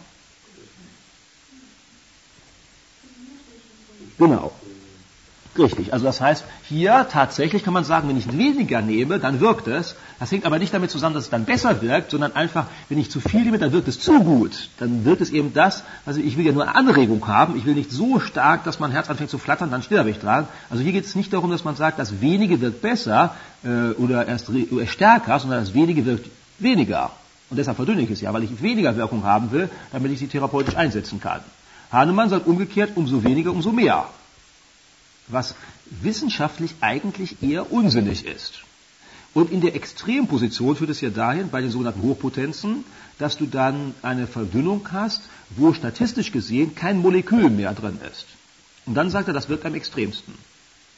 Genau. Richtig, also das heißt, hier tatsächlich kann man sagen, wenn ich weniger nehme, dann wirkt es. Das hängt aber nicht damit zusammen, dass es dann besser wirkt, sondern einfach, wenn ich zu viel nehme, dann wirkt es zu gut. Dann wirkt es eben das, also ich will ja nur eine Anregung haben, ich will nicht so stark, dass mein Herz anfängt zu flattern, dann sterbe ich dran. Also hier geht es nicht darum, dass man sagt, das Wenige wirkt besser oder erst stärker, sondern das Wenige wirkt weniger. Und deshalb verdünne ich es ja, weil ich weniger Wirkung haben will, damit ich sie therapeutisch einsetzen kann. Hahnemann sagt umgekehrt, umso weniger, umso mehr. Was wissenschaftlich eigentlich eher unsinnig ist. Und in der Extremposition führt es ja dahin, bei den sogenannten Hochpotenzen, dass du dann eine Verdünnung hast, wo statistisch gesehen kein Molekül mehr drin ist. Und dann sagt er, das wirkt am extremsten.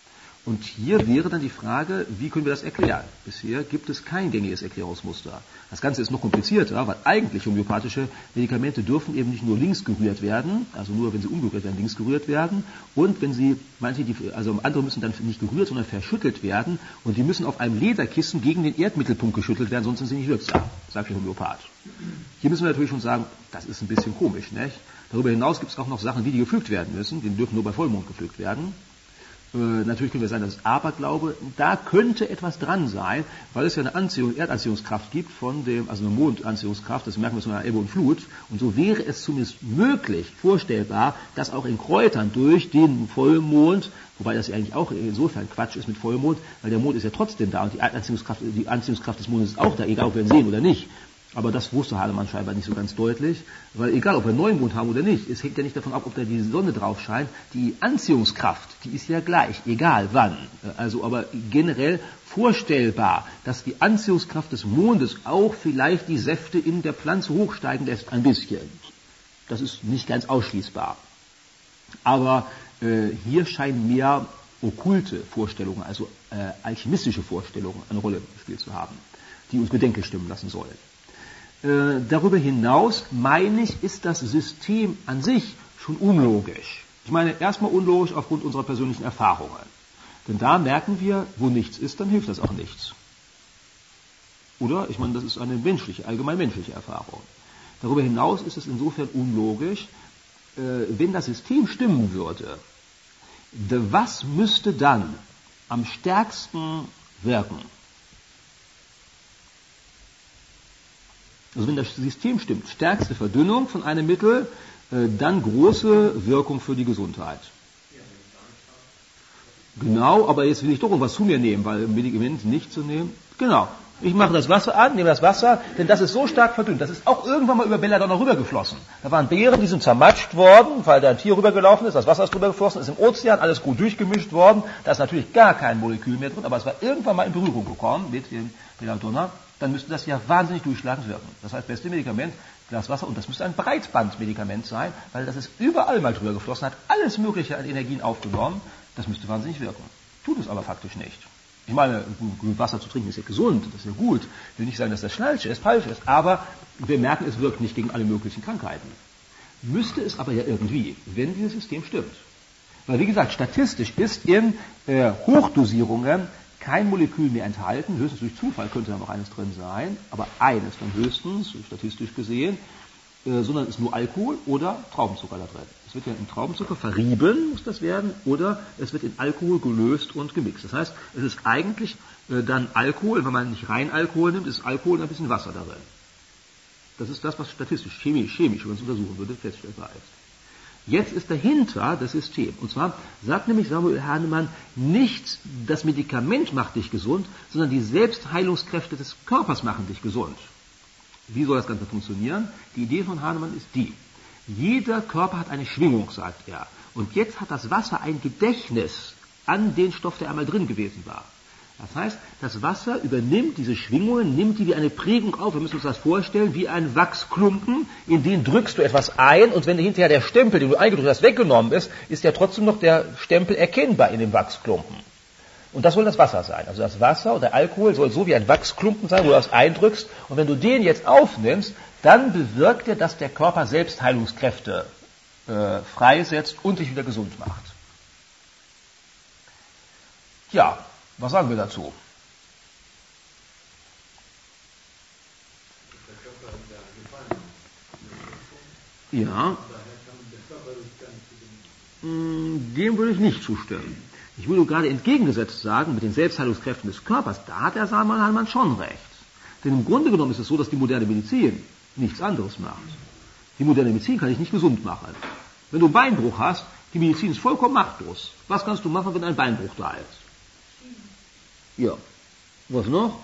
Und hier wäre dann die Frage, wie können wir das erklären? Bisher gibt es kein gängiges Erklärungsmuster. Das Ganze ist noch komplizierter, weil eigentlich homöopathische Medikamente dürfen eben nicht nur links gerührt werden, also nur wenn sie umgerührt werden, links gerührt werden. Und wenn sie, also andere müssen dann nicht gerührt, sondern verschüttelt werden. Und die müssen auf einem Lederkissen gegen den Erdmittelpunkt geschüttelt werden, sonst sind sie nicht wirksam, sagt der Homöopath. Hier müssen wir natürlich schon sagen, das ist ein bisschen komisch, nicht? Darüber hinaus gibt es auch noch Sachen, die gepflückt werden müssen. Die dürfen nur bei Vollmond gepflückt werden. Natürlich könnte es sein, dass es Aberglaube, da könnte etwas dran sein, weil es ja eine Erdanziehungskraft gibt also eine Mondanziehungskraft, das merken wir so einer Ebbe und Flut, und so wäre es zumindest möglich, vorstellbar, dass auch in Kräutern durch den Vollmond, wobei das ja eigentlich auch insofern Quatsch ist mit Vollmond, weil der Mond ist ja trotzdem da und die Anziehungskraft des Mondes ist auch da, egal ob wir ihn sehen oder nicht. Aber das wusste Hahnemann scheinbar nicht so ganz deutlich, weil egal, ob wir Neumond haben oder nicht, es hängt ja nicht davon ab, ob da die Sonne drauf scheint. Die Anziehungskraft, die ist ja gleich, egal wann. Also aber generell vorstellbar, dass die Anziehungskraft des Mondes auch vielleicht die Säfte in der Pflanze hochsteigen lässt, ein bisschen. Das ist nicht ganz ausschließbar. Aber hier scheinen mehr okkulte Vorstellungen, also alchemistische Vorstellungen eine Rolle gespielt zu haben, die uns bedenklich stimmen lassen sollen. Darüber hinaus, meine ich, ist das System an sich schon unlogisch. Ich meine, erstmal unlogisch aufgrund unserer persönlichen Erfahrungen. Denn da merken wir, wo nichts ist, dann hilft das auch nichts. Oder? Ich meine, das ist eine allgemein menschliche Erfahrung. Darüber hinaus ist es insofern unlogisch, wenn das System stimmen würde, was müsste dann am stärksten wirken? Also wenn das System stimmt, stärkste Verdünnung von einem Mittel, dann große Wirkung für die Gesundheit. Genau, aber jetzt will ich doch irgendwas zu mir nehmen, weil Medikament nicht zu nehmen. Genau, ich mache das Wasser an, nehme das Wasser, denn das ist so stark verdünnt. Das ist auch irgendwann mal über Belladonna rübergeflossen. Da waren Beeren, die sind zermatscht worden, weil da ein Tier rübergelaufen ist, das Wasser ist rübergeflossen, ist im Ozean alles gut durchgemischt worden. Da ist natürlich gar kein Molekül mehr drin, aber es war irgendwann mal in Berührung gekommen mit dem Belladonna. Dann müsste das ja wahnsinnig durchschlagend wirken. Das heißt, beste Medikament, Glas Wasser, und das müsste ein Breitbandmedikament sein, weil das ist überall mal drüber geflossen, hat alles Mögliche an Energien aufgenommen, das müsste wahnsinnig wirken. Tut es aber faktisch nicht. Ich meine, Wasser zu trinken ist ja gesund, das ist ja gut. Ich will nicht sagen, dass das falsch ist, aber wir merken, es wirkt nicht gegen alle möglichen Krankheiten. Müsste es aber ja irgendwie, wenn dieses System stimmt. Weil, wie gesagt, statistisch ist in Hochdosierungen kein Molekül mehr enthalten, höchstens durch Zufall könnte da noch eines drin sein, aber eines dann höchstens, statistisch gesehen, sondern es ist nur Alkohol oder Traubenzucker da drin. Es wird ja in Traubenzucker verrieben, muss das werden, oder es wird in Alkohol gelöst und gemixt. Das heißt, es ist eigentlich dann Alkohol, wenn man nicht rein Alkohol nimmt, ist Alkohol und ein bisschen Wasser darin. Das ist das, was statistisch, chemisch, wenn man es untersuchen würde, feststellbar ist. Jetzt ist dahinter das System. Und zwar sagt nämlich Samuel Hahnemann nicht, das Medikament macht dich gesund, sondern die Selbstheilungskräfte des Körpers machen dich gesund. Wie soll das Ganze funktionieren? Die Idee von Hahnemann ist die: Jeder Körper hat eine Schwingung, sagt er. Und jetzt hat das Wasser ein Gedächtnis an den Stoff, der einmal drin gewesen war. Das heißt, das Wasser übernimmt diese Schwingungen, nimmt die wie eine Prägung auf. Wir müssen uns das vorstellen, wie ein Wachsklumpen, in den drückst du etwas ein, und wenn hinterher der Stempel, den du eingedrückt hast, weggenommen ist, ist ja trotzdem noch der Stempel erkennbar in dem Wachsklumpen. Und das soll das Wasser sein. Also das Wasser oder Alkohol soll so wie ein Wachsklumpen sein, wo du das eindrückst, und wenn du den jetzt aufnimmst, dann bewirkt er, dass der Körper selbst Heilungskräfte freisetzt und dich wieder gesund macht. Ja, was sagen wir dazu? Ja, dem würde ich nicht zustimmen. Ich würde gerade entgegengesetzt sagen, mit den Selbstheilungskräften des Körpers, da hat der Samuel Hahnemann schon recht. Denn im Grunde genommen ist es so, dass die moderne Medizin nichts anderes macht. Die moderne Medizin kann dich nicht gesund machen. Wenn du einen Beinbruch hast, die Medizin ist vollkommen machtlos. Was kannst du machen, wenn ein Beinbruch da ist? Ja. Was noch?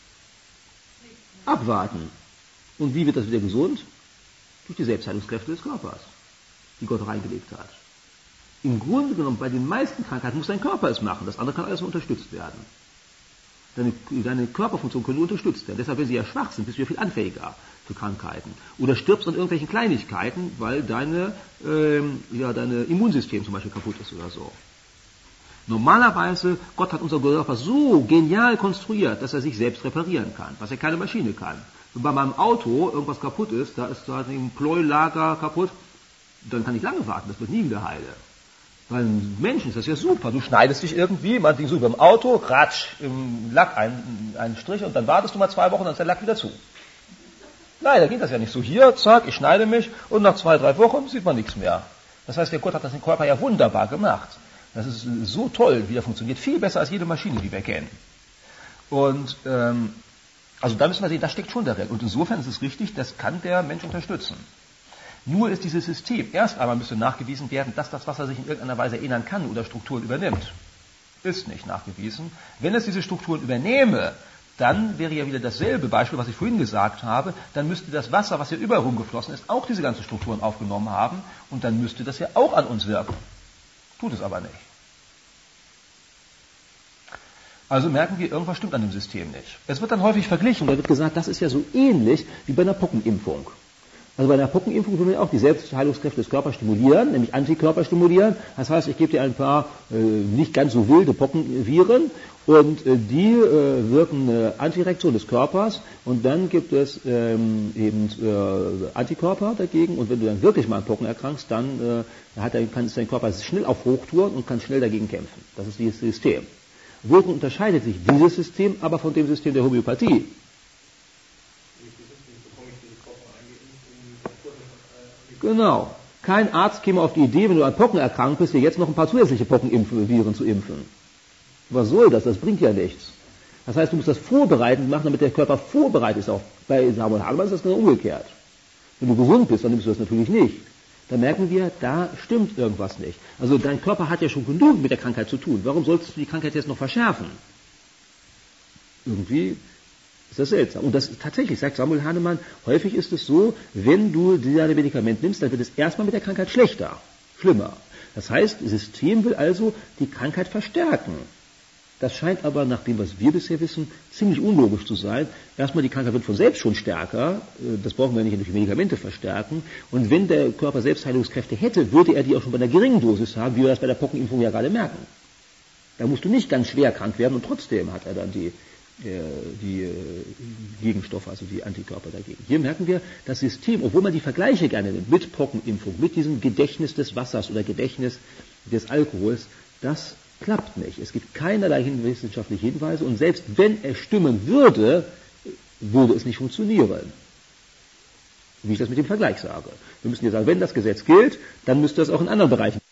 Abwarten. Und wie wird das wieder gesund? Durch die Selbstheilungskräfte des Körpers, die Gott reingelegt hat. Im Grunde genommen, bei den meisten Krankheiten muss dein Körper es machen. Das andere kann alles nur unterstützt werden. Deine Körperfunktionen können nur unterstützt werden. Deshalb, wenn sie ja schwach sind, bist du ja viel anfälliger für Krankheiten. Oder stirbst an irgendwelchen Kleinigkeiten, weil dein Immunsystem zum Beispiel kaputt ist oder so. Normalerweise, Gott hat unser Körper so genial konstruiert, dass er sich selbst reparieren kann, was ja keine Maschine kann. Wenn bei meinem Auto irgendwas kaputt ist, da ist da ein Pleuelager kaputt, dann kann ich lange warten, das wird nie wieder heile. Beim Menschen ist das ja super. Du schneidest dich irgendwie, meinetwegen so über dem Auto, ratsch, im Lack einen Strich und dann wartest du mal 2 Wochen, dann ist der Lack wieder zu. Leider geht das ja nicht so. Hier, zack, ich schneide mich und nach 2, 3 Wochen sieht man nichts mehr. Das heißt, der Gott hat das den Körper ja wunderbar gemacht. Das ist so toll, wie er funktioniert. Viel besser als jede Maschine, die wir kennen. Und also da müssen wir sehen, das steckt schon darin. Und insofern ist es richtig, das kann der Mensch unterstützen. Nur ist dieses System, erst einmal müsste nachgewiesen werden, dass das Wasser sich in irgendeiner Weise erinnern kann oder Strukturen übernimmt. Ist nicht nachgewiesen. Wenn es diese Strukturen übernehme, dann wäre ja wieder dasselbe Beispiel, was ich vorhin gesagt habe, dann müsste das Wasser, was hier überall rumgeflossen ist, auch diese ganzen Strukturen aufgenommen haben und dann müsste das ja auch an uns wirken. Tut es aber nicht. Also merken wir, irgendwas stimmt an dem System nicht. Es wird dann häufig verglichen, da wird gesagt, das ist ja so ähnlich wie bei einer Pockenimpfung. Also bei einer Pockenimpfung will man auch die Selbstheilungskräfte des Körpers stimulieren, nämlich Antikörper stimulieren. Das heißt, ich gebe dir ein paar nicht ganz so wilde Pockenviren und die wirken eine Antireaktion des Körpers und dann gibt es Antikörper dagegen und wenn du dann wirklich mal an Pocken erkrankst, dann ist dein Körper schnell auf Hochtouren und kann schnell dagegen kämpfen. Das ist dieses System. Wirken unterscheidet sich dieses System aber von dem System der Homöopathie. Genau. Kein Arzt käme auf die Idee, wenn du an Pocken erkrankt bist, dir jetzt noch ein paar zusätzliche Pockenviren zu impfen. Was soll das? Das bringt ja nichts. Das heißt, du musst das vorbereitend machen, damit der Körper vorbereitet ist. Auch bei Samuel Hahnemann ist das genau umgekehrt. Wenn du gesund bist, dann nimmst du das natürlich nicht. Da merken wir, da stimmt irgendwas nicht. Also dein Körper hat ja schon genug mit der Krankheit zu tun. Warum solltest du die Krankheit jetzt noch verschärfen? Irgendwie ist das seltsam. Und das tatsächlich, sagt Samuel Hahnemann, häufig ist es so, wenn du dein Medikament nimmst, dann wird es erstmal mit der Krankheit schlechter, schlimmer. Das heißt, das System will also die Krankheit verstärken. Das scheint aber, nach dem, was wir bisher wissen, ziemlich unlogisch zu sein. Erstmal, die Krankheit wird von selbst schon stärker. Das brauchen wir nicht durch Medikamente verstärken. Und wenn der Körper Selbstheilungskräfte hätte, würde er die auch schon bei einer geringen Dosis haben, wie wir das bei der Pockenimpfung ja gerade merken. Da musst du nicht ganz schwer krank werden und trotzdem hat er dann die Gegenstoffe, also die Antikörper dagegen. Hier merken wir, das System, obwohl man die Vergleiche gerne nimmt, mit Pockenimpfung, mit diesem Gedächtnis des Wassers oder Gedächtnis des Alkohols, das klappt nicht. Es gibt keinerlei wissenschaftliche Hinweise und selbst wenn es stimmen würde, würde es nicht funktionieren. Wie ich das mit dem Vergleich sage. Wir müssen ja sagen, wenn das Gesetz gilt, dann müsste es auch in anderen Bereichen